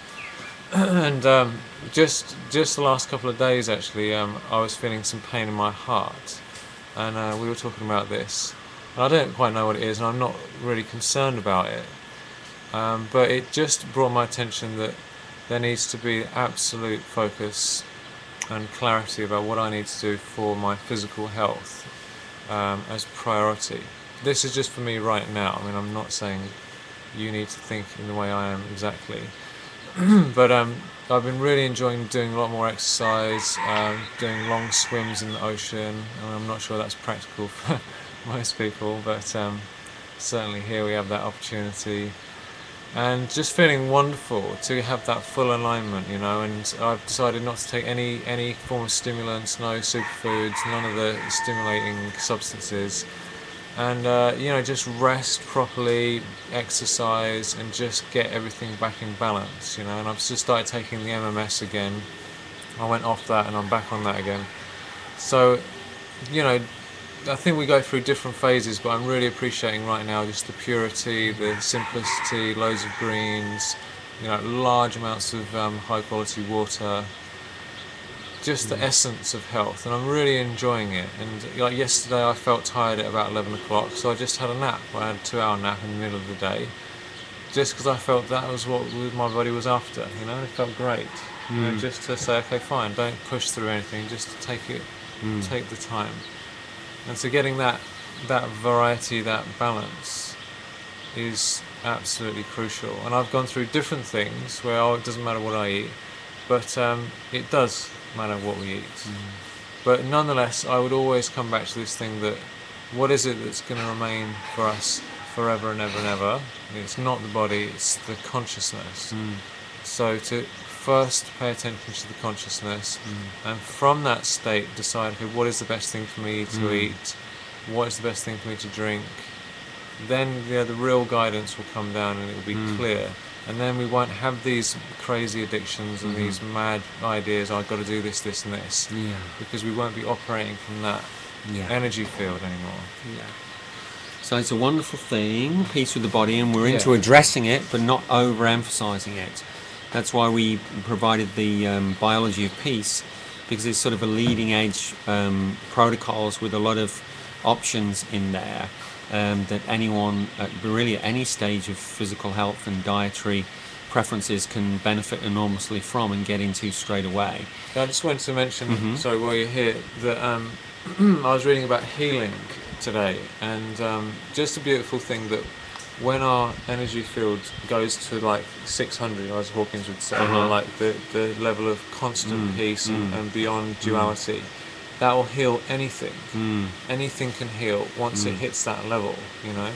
And um, just just the last couple of days, actually, um, I was feeling some pain in my heart, and uh, we were talking about this. And I don't quite know what it is, and I'm not really concerned about it. Um, but it just brought my attention that there needs to be absolute focus and clarity about what I need to do for my physical health um, as priority. This is just for me right now. I mean, I'm not saying you need to think in the way I am exactly. But um, I've been really enjoying doing a lot more exercise, um, doing long swims in the ocean. And I'm not sure that's practical for most people, but um, certainly here we have that opportunity. And just feeling wonderful to have that full alignment, you know. And I've decided not to take any any form of stimulants, no superfoods, none of the stimulating substances. And uh, you know, just rest properly, exercise, and just get everything back in balance, you know. And I've just started taking the M M S again. I went off that and I'm back on that again. So, you know, I think we go through different phases, but I'm really appreciating right now just the purity, the simplicity, loads of greens, you know, large amounts of um, high quality water. Just the essence of health, and I'm really enjoying it. And like yesterday, I felt tired at about eleven o'clock, so I just had a nap. I had a two-hour nap in the middle of the day, just because I felt that was what my body was after. You know, it felt great. Mm. You know, just to say, okay, fine, don't push through anything. Just take it, mm. take the time. And so, getting that that variety, that balance, is absolutely crucial. And I've gone through different things where oh, it doesn't matter what I eat, but um, it does matter what we eat. Mm. But nonetheless, I would always come back to this thing that what is it that's going to remain for us forever and ever and ever? It's not the body, it's the consciousness. Mm. So to first pay attention to the consciousness, mm. and from that state decide, okay, what is the best thing for me to mm. eat? What is the best thing for me to drink? Then you know, the real guidance will come down and it will be mm. clear. And then we won't have these crazy addictions and mm-hmm. these mad ideas, oh, I've got to do this, this and this. Yeah. Because we won't be operating from that yeah. energy field anymore. Yeah. So it's a wonderful thing, peace with the body, and we're into yeah. addressing it, but not overemphasizing it. That's why we provided the um, biology of peace, because it's sort of a leading edge um, protocols with a lot of options in there. Um, that anyone, at really at any stage of physical health and dietary preferences can benefit enormously from and get into straight away. I just wanted to mention, mm-hmm. sorry, while you're here, that um, I was reading about healing today, and um, just a beautiful thing that when our energy field goes to like six hundred, as Hawkins would say, uh-huh. like the, the level of constant mm, peace mm, and, and beyond duality, mm. that will heal anything. Mm. Anything can heal once mm. it hits that level, you know.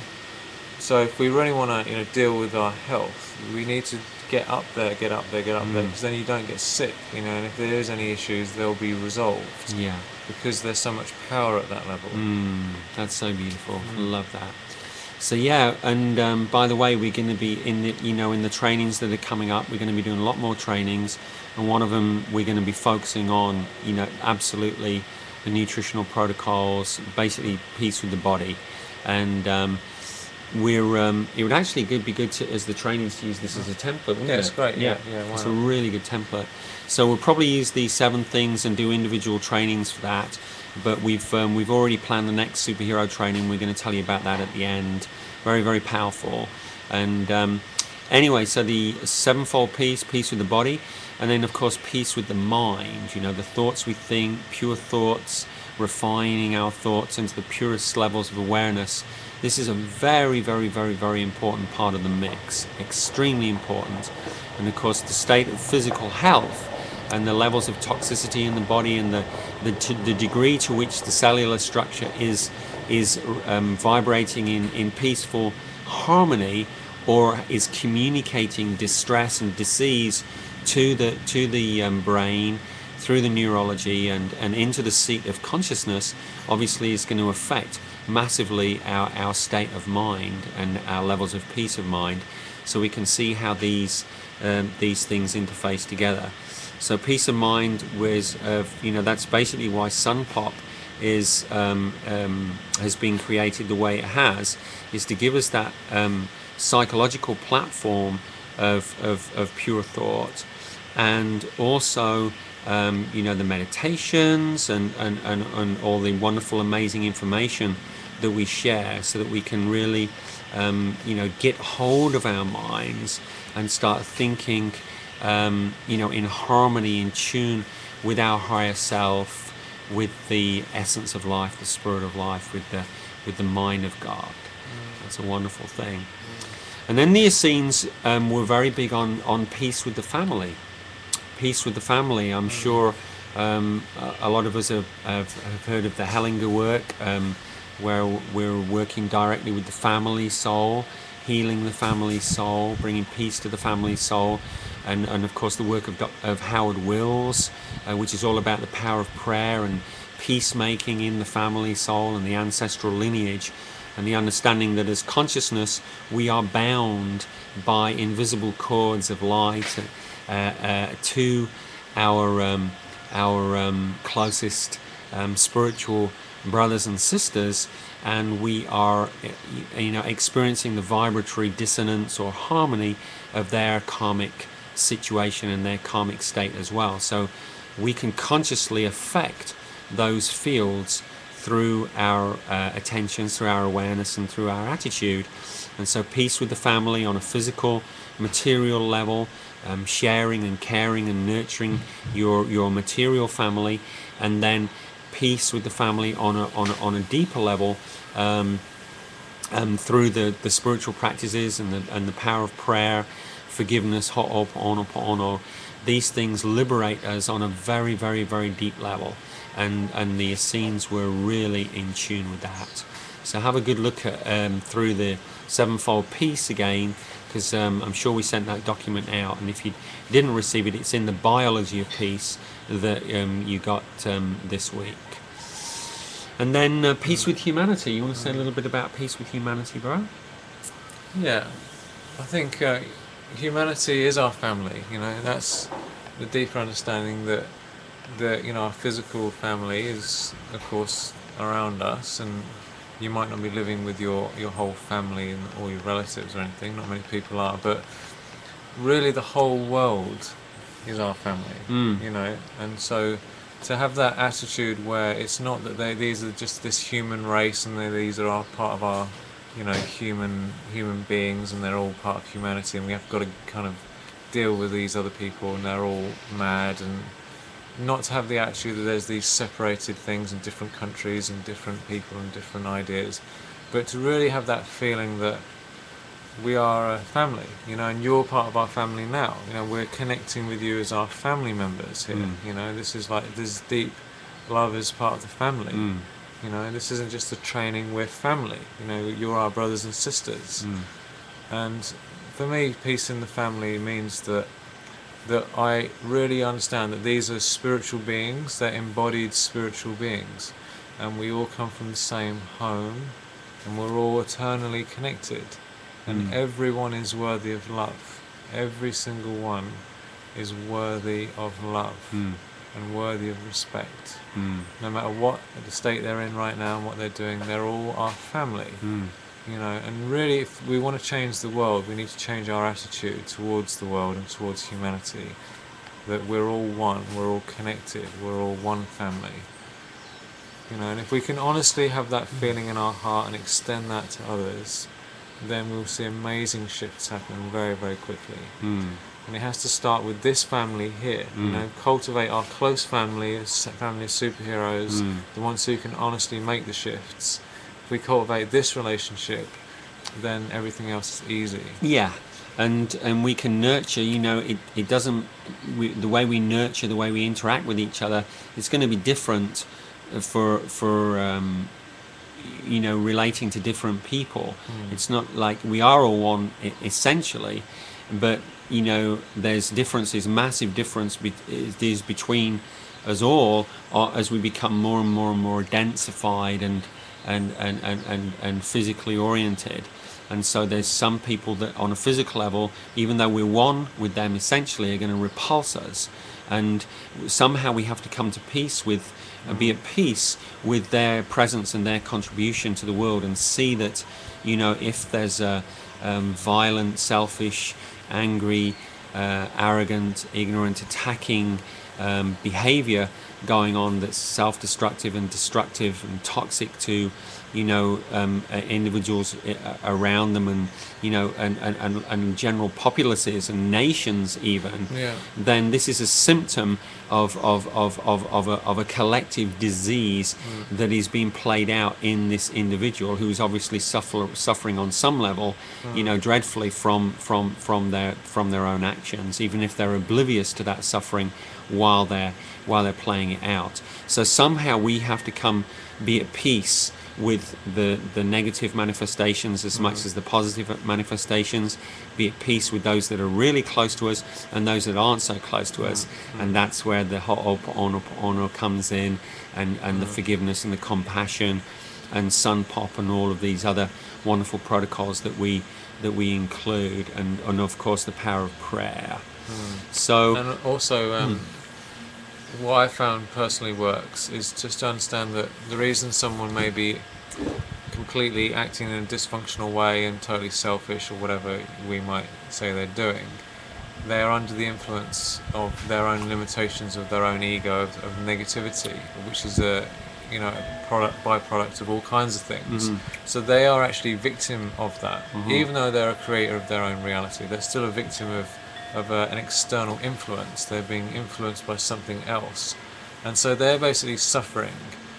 So if we really want to, you know, deal with our health, we need to get up there, get up there, get up mm. there, because then you don't get sick, you know. And if there is any issues, they'll be resolved. Yeah. Because there's so much power at that level. Mm. That's so beautiful. Mm. I love that. So yeah, and um, by the way, we're going to be in the, you know, in the trainings that are coming up. We're going to be doing a lot more trainings, and one of them we're going to be focusing on, you know, absolutely the nutritional protocols, basically peace with the body, and um, we're. Um, it would actually be good to, as the trainings, to use this as a template. Wouldn't yeah, it? it's great. Yeah, yeah, yeah, it's a really good template. So we'll probably use these seven things and do individual trainings for that. But we've um, we've already planned the next superhero training. We're going to tell you about that at the end. Very, very powerful. And um, anyway, so the sevenfold peace, peace with the body, and then of course peace with the mind. You know, the thoughts we think, pure thoughts, refining our thoughts into the purest levels of awareness. This is a very, very, very, very important part of the mix. Extremely important. And of course, the state of physical health and the levels of toxicity in the body, and the the, to the degree to which the cellular structure is is um, vibrating in, in peaceful harmony, or is communicating distress and disease to the to the um, brain through the neurology and, and into the seat of consciousness, obviously is going to affect massively our, our state of mind and our levels of peace of mind. So we can see how these um, these things interface together. So peace of mind was, uh, you know, that's basically why Sunpop is um, um, has been created the way it has, is to give us that um, psychological platform of, of, of pure thought, and also um, you know, the meditations and, and, and, and all the wonderful, amazing information that we share, so that we can really um, you know, get hold of our minds and start thinking um, you know, in harmony, in tune with our higher self, with the essence of life, the spirit of life, with the with the mind of God. Mm. That's a wonderful thing. Mm. And then the Essenes um, were very big on, on peace with the family. Peace with the family. I'm mm. sure um, a, a lot of us have, have, have heard of the Hellinger work, um, where we're working directly with the family soul, healing the family soul, bringing peace to the family soul. And, and of course the work of, of Howard Wills, uh, which is all about the power of prayer and peacemaking in the family soul and the ancestral lineage, and the understanding that as consciousness we are bound by invisible cords of light uh, uh, to our um, our um, closest um, spiritual brothers and sisters, and we are, you know, experiencing the vibratory dissonance or harmony of their karmic situation and their karmic state as well. So we can consciously affect those fields through our uh, attentions, through our awareness, and through our attitude. And so peace with the family on a physical, material level, um, sharing and caring and nurturing your your material family, and then peace with the family on a on a, on a deeper level, um, um, through the the spiritual practices and the and the power of prayer, forgiveness, ho'oponopono. These things liberate us on a very, very, very deep level, and and the Essenes were really in tune with that. So have a good look at um, through the Sevenfold Peace again, because um, I'm sure we sent that document out, and if you didn't receive it, it's in the Biology of Peace that um, you got um, this week. And then uh, peace with humanity. You want to say a little bit about peace with humanity, bro? Yeah, I think uh, humanity is our family. You know, that's the deeper understanding that that you know, our physical family is, of course, around us, and you might not be living with your your whole family and all your relatives or anything. Not many people are, but really the whole world is our family. Mm. You know, and so to have that attitude where it's not that they these are just this human race and they, these are our part of our, you know, human human beings, and they're all part of humanity, and we have got to kind of deal with these other people and they're all mad, and not to have the attitude that there's these separated things in different countries and different people and different ideas, but to really have that feeling that we are a family, you know, and you're part of our family now. You know, we're connecting with you as our family members here. Mm. You know, this is like this deep love as part of the family. Mm. You know, this isn't just a training, we're family. You know, you're our brothers and sisters. Mm. And for me, peace in the family means that that I really understand that these are spiritual beings, they're embodied spiritual beings, and we all come from the same home, and we're all eternally connected, and mm. everyone is worthy of love. Every single one is worthy of love. Mm. and worthy of respect. Mm. No matter what the state they're in right now and what they're doing, they're all our family. Mm. You know, and really, if we want to change the world, we need to change our attitude towards the world and towards humanity. That we're all one, we're all connected, we're all one family. You know, and if we can honestly have that feeling in our heart and extend that to others, then we'll see amazing shifts happen very, very quickly. Mm. And it has to start with this family here. Mm. You know, cultivate our close family, family of superheroes, mm. the ones who can honestly make the shifts. If we cultivate this relationship, then everything else is easy. Yeah, and and we can nurture. You know, it it doesn't. We, the way we nurture, the way we interact with each other, it's going to be different for for. Um, you know, relating to different people. Mm. It's not like we are all one essentially, but you know, there's differences, massive difference be- is between us all uh, as we become more and more and more densified and and and and and, and physically oriented. And so there's some people that on a physical level, even though we're one with them essentially, are going to repulse us. And somehow we have to come to peace with, uh, be at peace with their presence and their contribution to the world, and see that, you know, if there's a um, violent, selfish, angry, uh, arrogant, ignorant, attacking um, behavior going on that's self-destructive and destructive and toxic to, you know, um, uh, individuals around them, and you know, and, and, and, and general populaces and nations even, yeah. then this is a symptom of of, of, of, of, a, of a collective disease mm. that is being played out in this individual, who's obviously suffer, suffering on some level, mm. you know, dreadfully from, from, from, their, from their own actions, even if they're oblivious to that suffering while they're, while they're playing it out. So somehow we have to come be at peace with the, the negative manifestations as mm-hmm. much as the positive manifestations, be at peace with those that are really close to us and those that aren't so close to us. Mm-hmm. And that's where the Ho'oponopono comes in, and, and mm-hmm. the forgiveness and the compassion and Sun Pop and all of these other wonderful protocols that we that we include, and, and of course the power of prayer. Mm. So and also um, mm. what I found personally works is just to understand that the reason someone may be completely acting in a dysfunctional way and totally selfish or whatever we might say they're doing, they are under the influence of their own limitations, of their own ego, of, of negativity, which is a you know product byproduct of all kinds of things. Mm-hmm. So they are actually victim of that. Mm-hmm. Even though they're a creator of their own reality, they're still a victim of of uh, an external influence. They're being influenced by something else, and so they're basically suffering.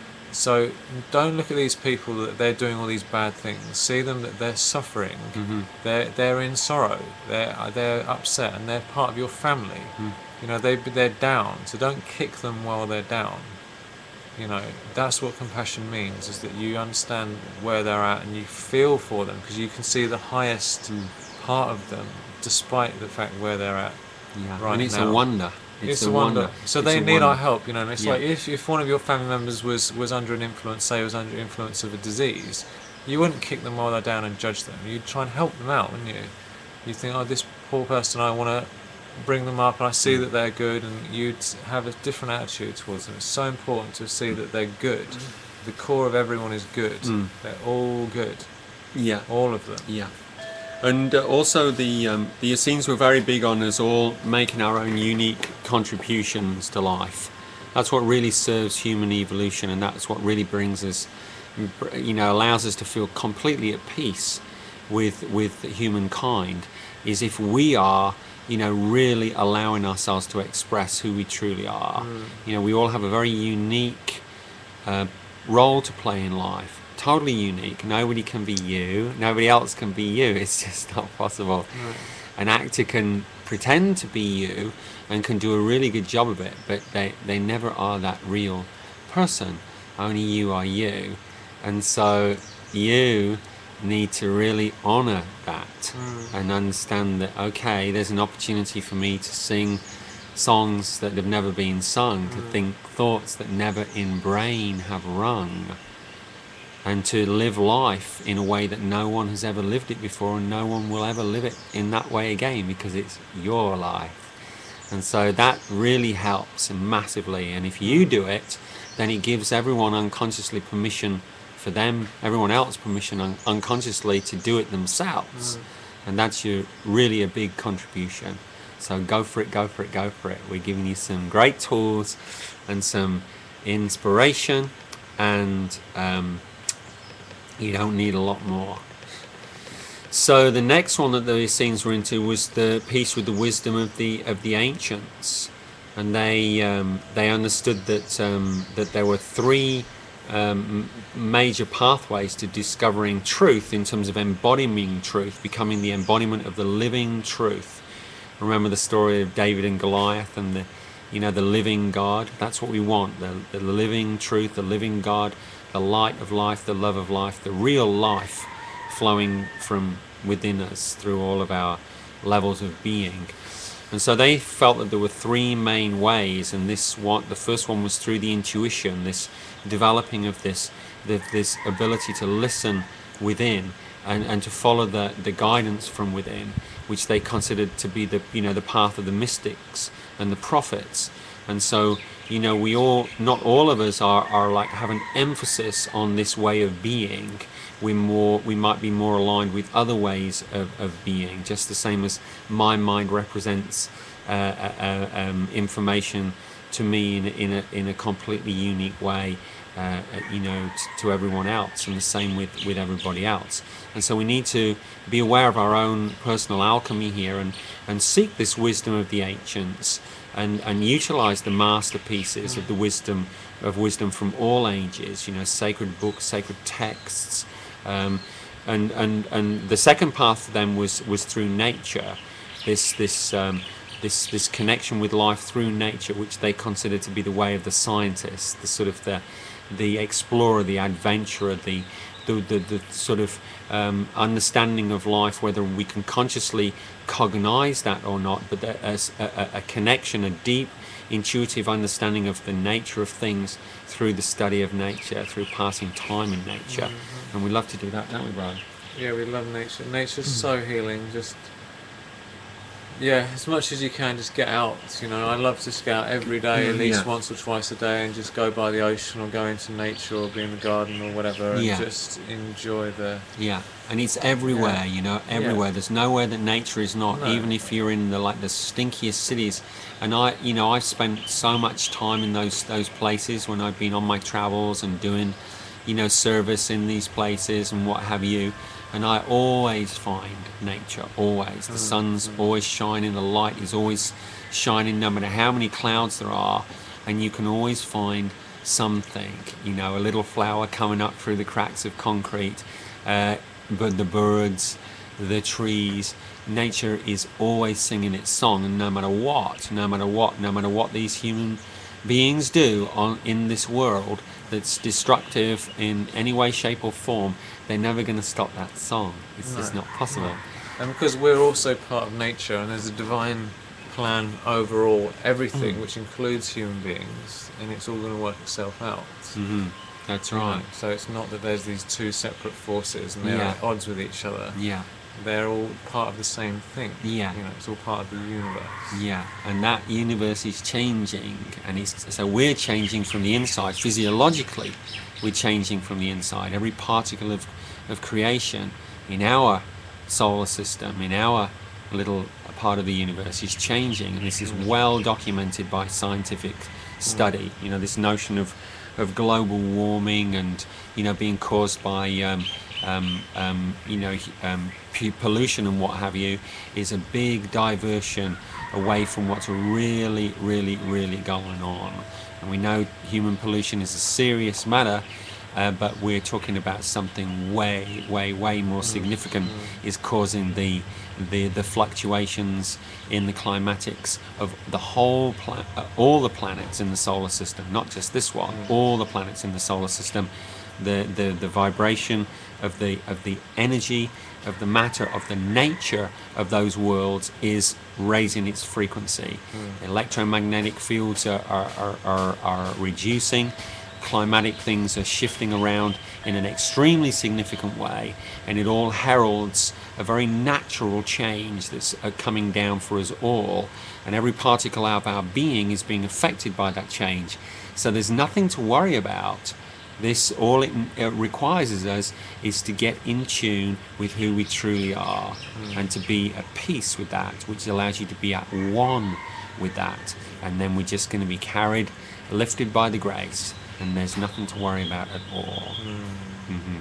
So don't look at these people that they're doing all these bad things. See them that they're suffering. Mm-hmm. They're they're in sorrow. They're they're upset, and they're part of your family. Mm. You know, they they're down. So don't kick them while they're down. You know, that's what compassion means, is that you understand where they're at and you feel for them, because you can see the highest mm. part of them, despite the fact where they're at. Yeah, right and it's now. a wonder. It's, it's a a wonder. wonder. So it's they need wonder. our help. You know, and it's yeah. like if, if one of your family members was, was under an influence, say was under influence of a disease, you wouldn't kick them while they're down and judge them. You'd try and help them out, wouldn't you? You think, oh, this poor person, I want to bring them up, and I see mm. that they're good, and you'd have a different attitude towards them. It's so important to see that they're good. Mm. The core of everyone is good. Mm. They're all good. Yeah. All of them. Yeah. And uh, also the um, the Essenes were very big on us all making our own unique contributions to life. That's what really serves human evolution, and that's what really brings us, you know, allows us to feel completely at peace with with humankind, is if we are, you know, really allowing ourselves to express who we truly are. Mm. You know, we all have a very unique uh, role to play in life. Totally unique. Nobody can be you. Nobody else can be you. It's just not possible. Right. An actor can pretend to be you and can do a really good job of it, but they, they never are that real person. Only you are you. And so you need to really honor that mm. and understand that, okay, there's an opportunity for me to sing songs that have never been sung, mm. to think thoughts that never in brain have rung, and to live life in a way that no one has ever lived it before, and no one will ever live it in that way again, because it's your life. And so that really helps massively. And if you do it, then it gives everyone unconsciously permission for them, everyone else permission un- unconsciously to do it themselves. Mm. And that's your, really a big contribution. So go for it, go for it, go for it. We're giving you some great tools and some inspiration, and um, you don't need a lot more. So the next one that the Essenes were into was the peace with the wisdom of the of the ancients, and they um, they understood that um, that there were three um, major pathways to discovering truth in terms of embodying truth, becoming the embodiment of the living truth. Remember the story of David and Goliath and the you know the living God. That's what we want: the the living truth, the living God. The light of life, the love of life, the real life flowing from within us through all of our levels of being. And so they felt that there were three main ways, and this one, the first one was through the intuition, this developing of this, the, this ability to listen within and, and to follow the, the guidance from within, which they considered to be the, you know, the path of the mystics and the prophets. And so, you know, we all, not all of us are, are like have an emphasis on this way of being. We're more, we might be more aligned with other ways of, of being, just the same as my mind represents uh, uh, um, information to me in, in, a, in a completely unique way, uh, you know, t- to everyone else, and the same with, with everybody else. And so we need to be aware of our own personal alchemy here and, and seek this wisdom of the ancients and, and utilize the masterpieces of the wisdom of wisdom from all ages, you know, sacred books, sacred texts. Um, and, and, and the second path for them was, was through nature, this, this, um, this, this connection with life through nature, which they consider to be the way of the scientist, the sort of the, the explorer, the adventurer, the, the, the, the sort of um, understanding of life, whether we can consciously cognize that or not, but as a, a, a connection, a deep intuitive understanding of the nature of things through the study of nature, through passing time in nature. Mm-hmm. And we love to do that, don't we, Brian? Yeah, we love nature. Nature's mm. so healing. Just, yeah, as much as you can, just get out. You know, I love to just get out every day, mm, at least yeah. once or twice a day, and just go by the ocean or go into nature or be in the garden or whatever, and yeah. just enjoy the... Yeah, and it's everywhere, yeah. you know, everywhere. Yeah. There's nowhere that nature is not, no. even if you're in the like the stinkiest cities. And I, you know, I've spent so much time in those those places when I've been on my travels and doing, you know, service in these places and what have you. And I always find nature, always. The mm, sun's mm. always shining, the light is always shining, no matter how many clouds there are. And you can always find something, you know, a little flower coming up through the cracks of concrete, uh, but the birds, the trees. Nature is always singing its song, and no matter what, no matter what, no matter what these human beings do on in this world that's destructive in any way, shape or form, they're never going to stop that song. It's no, just not possible. No. And because we're also part of nature, and there's a divine plan overall, everything, mm. which includes human beings, and it's all going to work itself out. Mm-hmm. That's right. You know, so it's not that there's these two separate forces and they're yeah. at odds with each other. Yeah. They're all part of the same thing. Yeah. You know, it's all part of the universe. Yeah, and that universe is changing, and it's, so we're changing from the inside. Physiologically, we're changing from the inside. Every particle of, of creation in our solar system, in our little part of the universe is changing, and this is well documented by scientific study. You know, this notion of, of global warming and, you know, being caused by... Um, Um, um, you know, um, pollution and what have you is a big diversion away from what's really, really, really going on. And we know human pollution is a serious matter, uh, but we're talking about something way, way, way more significant mm-hmm. is causing the, the the fluctuations in the climatics of the whole planet, uh, all the planets in the solar system, not just this one, mm-hmm. all the planets in the solar system. The, the, the vibration of the of the energy, of the matter, of the nature of those worlds is raising its frequency. Mm. Electromagnetic fields are, are, are, are, are reducing, climatic things are shifting around in an extremely significant way, and it all heralds a very natural change that's uh, coming down for us all, and every particle of our being is being affected by that change. So there's nothing to worry about. This, all it uh, requires us is to get in tune with who we truly are mm. and to be at peace with that, which allows you to be at one with that. And then we're just going to be carried, lifted by the grace, and there's nothing to worry about at all. Mm. Mm-hmm.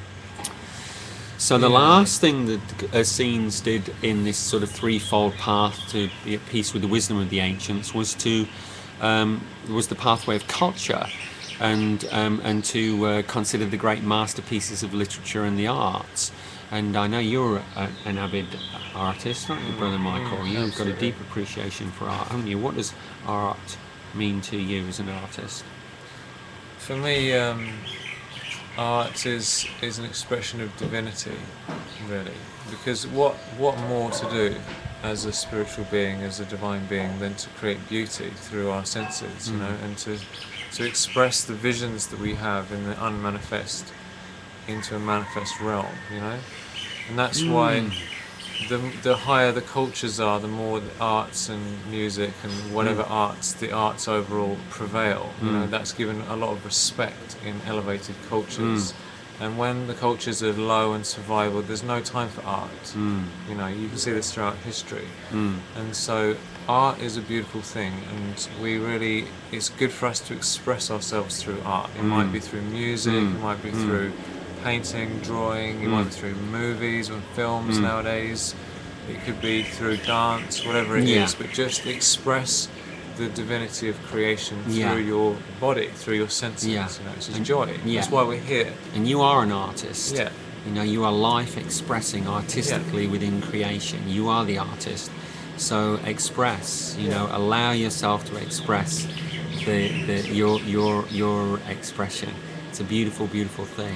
So the yeah. last thing that Essenes did in this sort of threefold path to be at peace with the wisdom of the ancients was to um, was the pathway of culture. And um, and to uh, consider the great masterpieces of literature and the arts. And I know you're a, an avid artist, aren't you, Brother Michael? Mm, You've absolutely. got a deep appreciation for art, haven't you? What does art mean to you as an artist? For me, um, art is is an expression of divinity, really. Because what what more to do as a spiritual being, as a divine being, than to create beauty through our senses, you Mm. know, and to to express the visions that we have in the unmanifest into a manifest realm, you know, and that's why. Mm. The, the higher the cultures are, the more the arts and music and whatever Mm. arts, the arts overall prevail. You know, Mm. that's given a lot of respect in elevated cultures. Mm. And when the cultures are low and survival, there's no time for art. Mm. You know, you can see this throughout history. Mm. And so art is a beautiful thing, and we really, it's good for us to express ourselves through art. It Mm. might be through music, Mm. it might be Mm. through painting, drawing, it Mm. might be through movies and films Mm. nowadays, it could be through dance, whatever it is. Yeah. But just express the divinity of creation through Yeah. your body, through your senses. Yeah. You know, it's just And- joy. yeah. That's why we're here. And you are an artist. Yeah. You know, you are life expressing artistically within creation. You are the artist. So express, you Yeah. know, allow yourself to express the, the your your your expression. It's a beautiful, beautiful thing.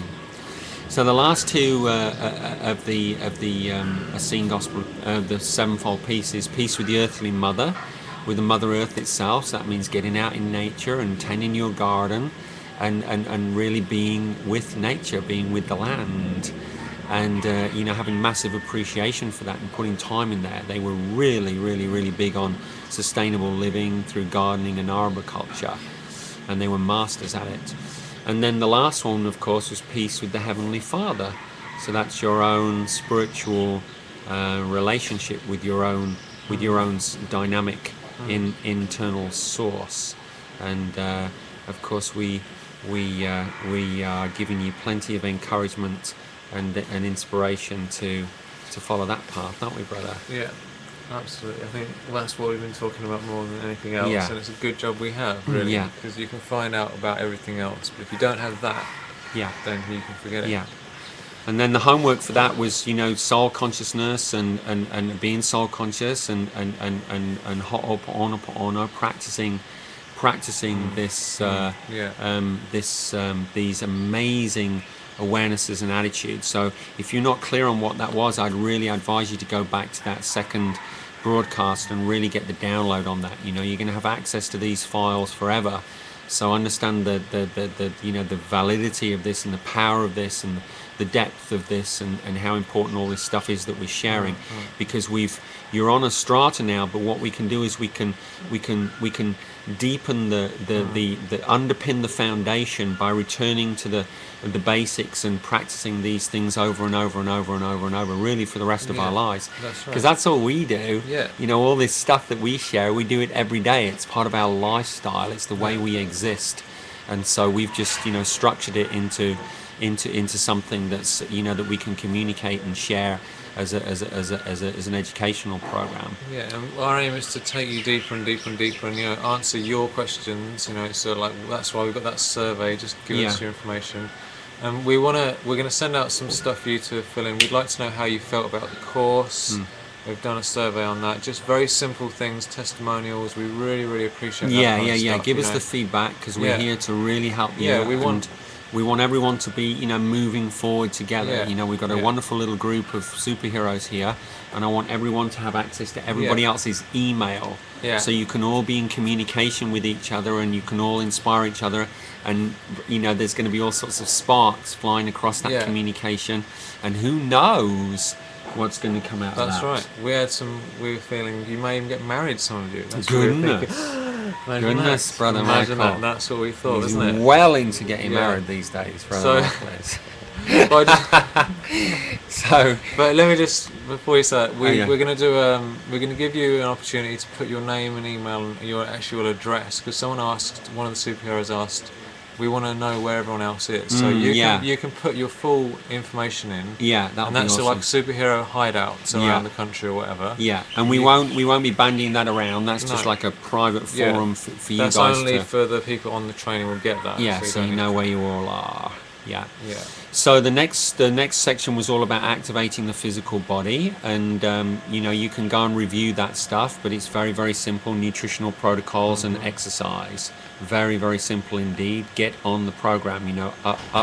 So the last two uh, uh, of the of the um, Essene Gospel, uh, the sevenfold piece is peace with the earthly mother, with the Mother Earth itself. So that means getting out in nature and tending your garden, and, and, and really being with nature, being with the land, and uh, you know, having massive appreciation for that and putting time in there. They were really, really, really big on sustainable living through gardening and arboriculture, and they were masters at it. And then the last one, of course, was peace with the Heavenly Father. So that's your own spiritual uh, relationship with your own, with your own s- dynamic in internal source. And uh, of course, we we uh, we are giving you plenty of encouragement and and inspiration to to follow that path, aren't we, brother? Yeah, absolutely. I think that's what we've been talking about more than anything else, Yeah. and it's a good job we have, really, Yeah. because you can find out about everything else, but if you don't have that, Yeah. then you can forget it. Yeah. And then the homework for that was, you know, soul consciousness and, and, and being soul conscious and and and and, and ho'oponopono, practicing practicing this uh, Yeah. um, this um, these amazing awarenesses and attitudes. So if you're not clear on what that was, I'd really advise you to go back to that second broadcast and really get the download on that. You know, you're going to have access to these files forever. So understand the, the, the, the you know the validity of this and the power of this and the depth of this and, and how important all this stuff is that we're sharing, because we've you're on a strata now, but what we can do is we can we can we can deepen the the, the, the underpin the foundation by returning to the the basics and practicing these things over and over and over and over and over, really for the rest of Yeah, our lives. that's right. Because that's all we do. Yeah. You know, all this stuff that we share, we do it every day. It's part of our lifestyle. It's the way we exist. And so we've just, you know, structured it into into into something that's, you know, that we can communicate and share as a as a, as a, as, a, as an educational program. Yeah, and our aim is to take you deeper and deeper and deeper, and you know, answer your questions. You know, so like that's why we've got that survey. Just give Yeah. us your information, and we wanna we're gonna send out some stuff for you to fill in. We'd like to know how you felt about the course. Mm. We've done a survey on that. Just very simple things, testimonials. We really, really appreciate that. Yeah, kind yeah, of yeah. stuff, Give you us know. the feedback, because we're Yeah. here to really help you. Yeah, we want- and we want everyone to be, you know, moving forward together. Yeah, You know, we've got a yeah. wonderful little group of superheroes here, and I want everyone to have access to everybody Yeah. else's email, Yeah. so you can all be in communication with each other, and you can all inspire each other. And you know, there's going to be all sorts of sparks flying across that Yeah. communication, and who knows what's going to come out That's of that. right. We had some. We were feeling you may even get married. Some of you. That's what we were Goodness. thinking. Imagine Goodness, that. brother Imagine Michael. that. That's what we thought, He's isn't it? well into getting Yeah. married these days, brother So- Michael is. But, I just- So, but let me just before you start, we, Oh, yeah. we're going to do. Um, we're going to give you an opportunity to put your name and email and your actual address, because someone asked, one of the superheroes asked, we want to know where everyone else is. So Mm, you yeah. can you can put your full information in, yeah, that and would be that's awesome. like superhero hideouts around Yeah. the country or whatever. Yeah, and we You- won't we won't be bandying that around. That's just No. like a private Yeah. forum f- for you That's guys only to. for the people on the training will get that. Yeah, so you so don't you need know to- where you all are. Yeah. Yeah. So the next the next section was all about activating the physical body, and um, you know, you can go and review that stuff, but it's very very simple: nutritional protocols and exercise. Very very simple indeed. Get on the program. You know, up up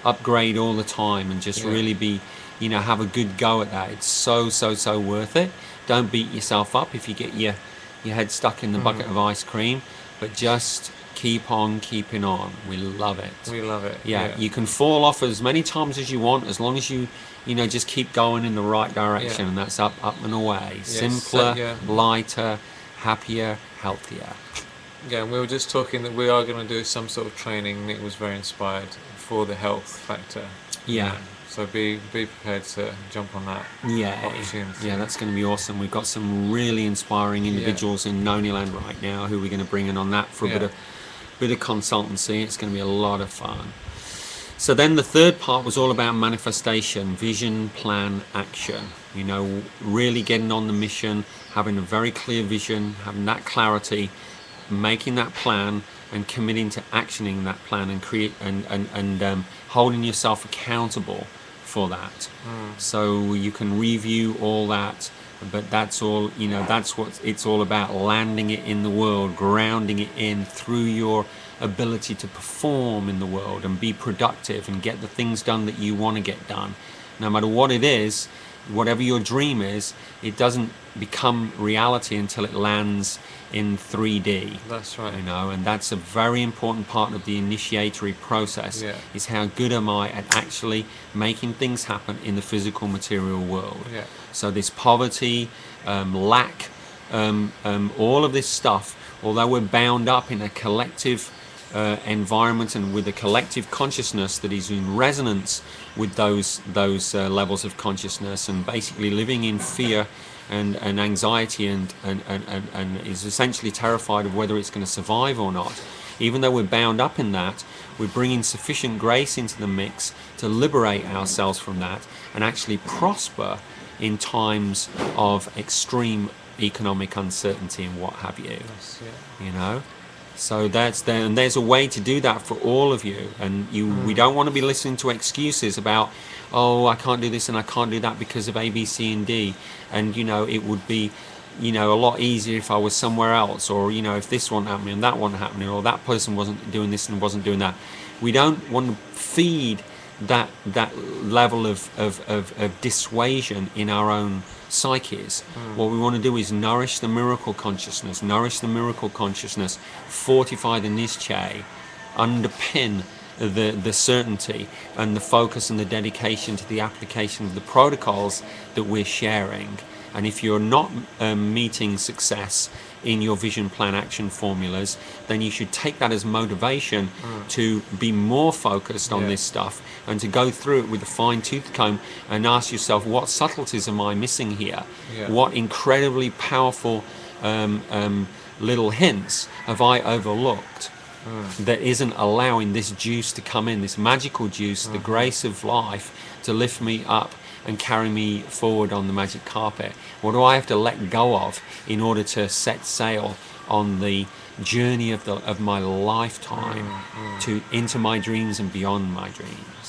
upgrade all the time and just Yeah. really be, you know, have a good go at that. It's so, so, so worth it. Don't beat yourself up if you get your, your head stuck in the bucket of ice cream, but just keep on keeping on. We love it. We love it. Yeah, Yeah. you can fall off as many times as you want, as long as you, you know, just keep going in the right direction, Yeah. and that's up, up and away. Yeah, Simpler, so- yeah. lighter, happier, healthier. Yeah, and we were just talking that we are going to do some sort of training. Nick was very inspired for the health factor. Yeah. So be be prepared to jump on that Yeah, opportunity. yeah, that's going to be awesome. We've got some really inspiring individuals in Noniland right now who we're going to bring in on that for a bit Yeah. of bit of consultancy. It's going to be a lot of fun. So then the third part was all about manifestation, vision, plan, action. You know, really getting on the mission, having a very clear vision, having that clarity, making that plan, and committing to actioning that plan, and create and and, and um, holding yourself accountable for that. Mm. So you can review all that, but that's all, you know, that's what it's all about, landing it in the world, grounding it in through your ability to perform in the world and be productive and get the things done that you want to get done. No matter what it is, whatever your dream is, it doesn't become reality until it lands in three D. That's right. You know, and that's a very important part of the initiatory process. Yeah. Is how good am I at actually making things happen in the physical material world. Yeah. So this poverty, um, lack, um, um, all of this stuff, although we're bound up in a collective uh, environment and with a collective consciousness that is in resonance with those those uh, levels of consciousness, and basically living in fear and, and anxiety and, and, and, and, and is essentially terrified of whether it's going to survive or not. Even though we're bound up in that, we're bringing sufficient grace into the mix to liberate ourselves from that and actually prosper in times of extreme economic uncertainty and what have you. Yes, yeah. You know, so that's there, and there's a way to do that for all of you. And you, Mm. we don't want to be listening to excuses about, oh, I can't do this and I can't do that because of A, B, C, and D. And you know, it would be, you know, a lot easier if I was somewhere else, or you know, if this wasn't happening and that wasn't happening, or that person wasn't doing this and wasn't doing that. We don't want to feed that that level of of, of, of dissuasion in our own psyches. Mm. What we want to do is nourish the miracle consciousness, nourish the miracle consciousness, fortify the nischay, underpin the the certainty and the focus and the dedication to the application of the protocols that we're sharing. And if you're not um, meeting success in your vision, plan, action formulas, then you should take that as motivation Mm. to be more focused on Yeah. this stuff and to go through it with a fine-tooth comb and ask yourself, what subtleties am I missing here? Yeah. What incredibly powerful um, um, little hints have I overlooked Mm. that isn't allowing this juice to come in, this magical juice, the grace of life, to lift me up and carry me forward on the magic carpet? What do I have to let go of in order to set sail on the journey of the of my lifetime Mm, mm. to into my dreams and beyond my dreams?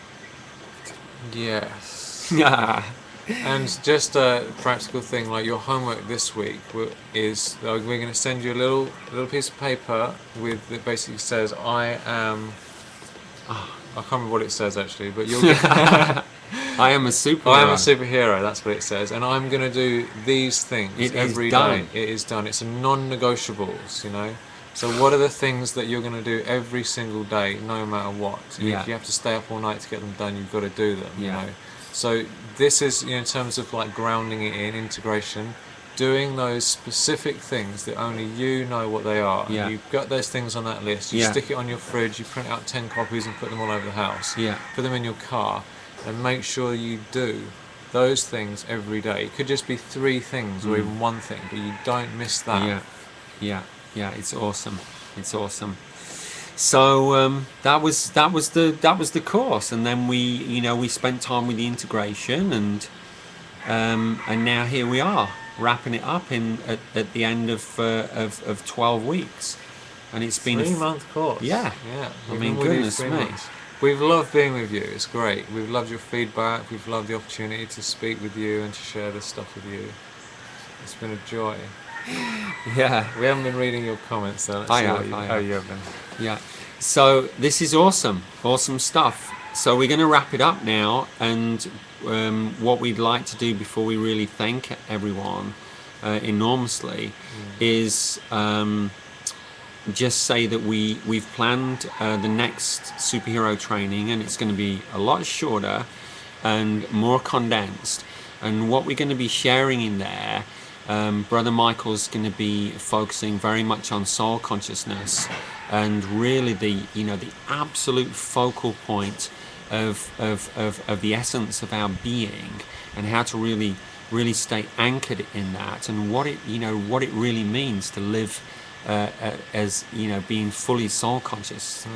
Yes. Yeah. And just a practical thing, like your homework this week wi- is uh, we're going to send you a little little piece of paper with that basically says I am. Oh, I can't remember what it says actually, but you'll get. I am a superhero. I am a superhero. That's what it says, and I'm going to do these things It is every day. done. It is done. It's a non-negotiables, you know. So what are the things that you're going to do every single day, no matter what? And Yeah. If you have to stay up all night to get them done, you've got to do them. You Yeah. know. So this is, you know, in terms of like grounding it in integration, doing those specific things that only you know what they are. Yeah. And you've got those things on that list. You Yeah. stick it on your fridge. You print out ten copies and put them all over the house. Yeah. Put them in your car, and make sure you do those things every day. It could just be three things or Mm. even one thing, but you don't miss that. Yeah, yeah, yeah. It's awesome. It's awesome. So um, that was that was the that was the course, and then we you know we spent time with the integration, and um, and now here we are wrapping it up in at, at the end of, uh, of of twelve weeks, and it's been a Three f- month course. Yeah. Yeah. I We've mean, been with you goodness three me. months. We've loved being with you. It's great. We've loved your feedback. We've loved the opportunity to speak with you and to share this stuff with you. It's been a joy. yeah. We haven't been reading your comments though. Let's I see have, what you, I how have. you have been. Yeah. So this is awesome, awesome stuff. so we're going to wrap it up now, and um, what we'd like to do before we really thank everyone uh, enormously mm. is um, just say that we we've planned uh, the next superhero training, and it's going to be a lot shorter and more condensed. And what we're going to be sharing in there, um, Brother Michael's going to be focusing very much on soul consciousness, and really the you know the absolute focal point of of, of, of the essence of our being, and how to really really stay anchored in that, and what it you know what it really means to live uh, as you know being fully soul conscious. Mm,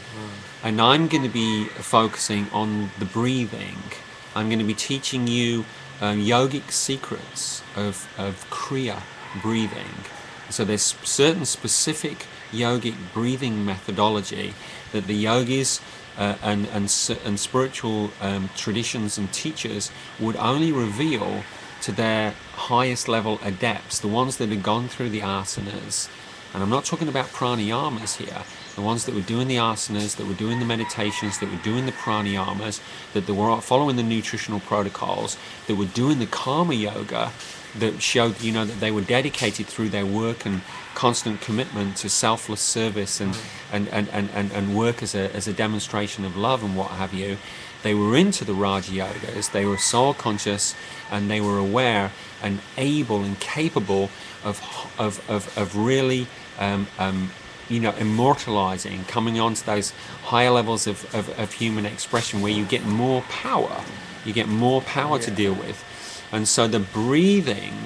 mm. And I'm going to be focusing on the breathing. I'm going to be teaching you um, yogic secrets of, of Kriya breathing. So there's certain specific yogic breathing methodology that the yogis uh, and, and, and spiritual um, traditions and teachers would only reveal to their highest level adepts, the ones that have gone through the asanas. And I'm not talking about pranayamas here, the ones that were doing the asanas, that were doing the meditations, that were doing the pranayamas, that they were following the nutritional protocols, that were doing the karma yoga, that showed, you know, that they were dedicated through their work and constant commitment to selfless service and, mm. and, and, and, and, and work as a, as a demonstration of love and what have you. They were into the Raja Yogas, they were soul conscious, and they were aware and able and capable of, of, of, of really um, um, you know, immortalizing, coming on to those higher levels of, of, of human expression where you get more power, you get more power yeah. to deal with. And so the breathing,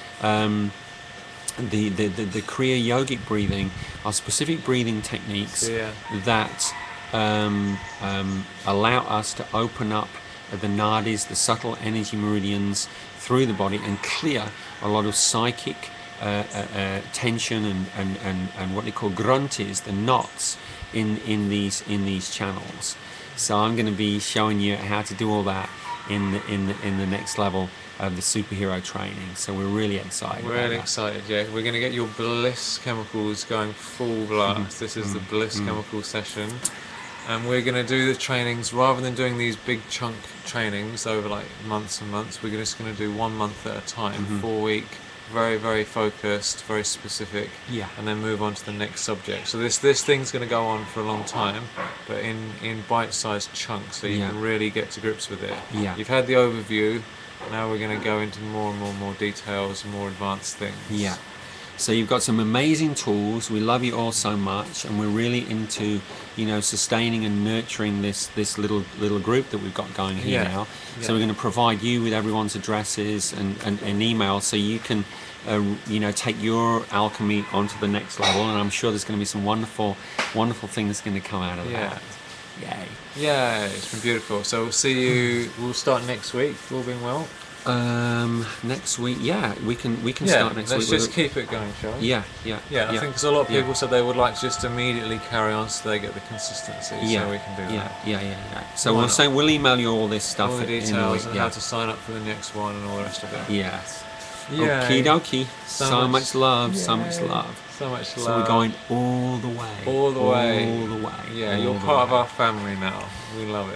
um, the, the, the, the Kriya yogic breathing are specific breathing techniques yeah. that um, um, allow us to open up the nadis, the subtle energy meridians through the body, and clear a lot of psychic uh, uh, uh, tension and, and, and, and what they call grunties, the knots in, in, these, in these channels. So I'm going to be showing you how to do all that in the, in the, in the next level of the superhero training. So we're really excited. We're really excited, yeah. We're going to get your bliss chemicals going full blast. Mm-hmm. This is mm-hmm. the bliss mm-hmm. chemical session. And we're going to do the trainings, rather than doing these big chunk trainings over like months and months, we're just going to do one month at a time, mm-hmm. four week, very, very focused, very specific, yeah. and then move on to the next subject. So this this thing's going to go on for a long time, but in, in bite-sized chunks, so you yeah. can really get to grips with it. Yeah. You've had the overview, now we're going to go into more and more and more details and more advanced things. Yeah. So you've got some amazing tools. We love you all so much, and we're really into, you know, sustaining and nurturing this this little little group that we've got going here yeah. now. Yeah. So we're going to provide you with everyone's addresses and, and, and email, so you can, uh, you know, take your alchemy onto the next level. And I'm sure there's going to be some wonderful, wonderful things going to come out of yeah. that. Yay! Yeah, it's been beautiful. So we'll see you. We'll start next week. All being well. Um, next week, yeah, we can we can yeah, start next let's week. Let's just keep it going, shall we? Yeah, yeah, yeah. I yeah. think because a lot of people yeah. said they would like to just immediately carry on, so they get the consistency. Yeah, so we can do yeah, that. Yeah, yeah, yeah. So Why we'll not? say we'll email you all this stuff, all the in details, the and yeah. how to sign up for the next one, and all the rest of it. Yes. Yeah. Okie dokie. So, so much, much love. Yay. So much love. So much love. So we're going all the way. All the way. All the way. Yeah, all you're part way. of our family now. We love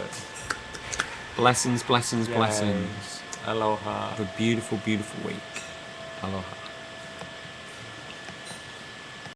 it. Blessings, blessings, Yay. blessings. Aloha. Have a beautiful, beautiful week. Aloha.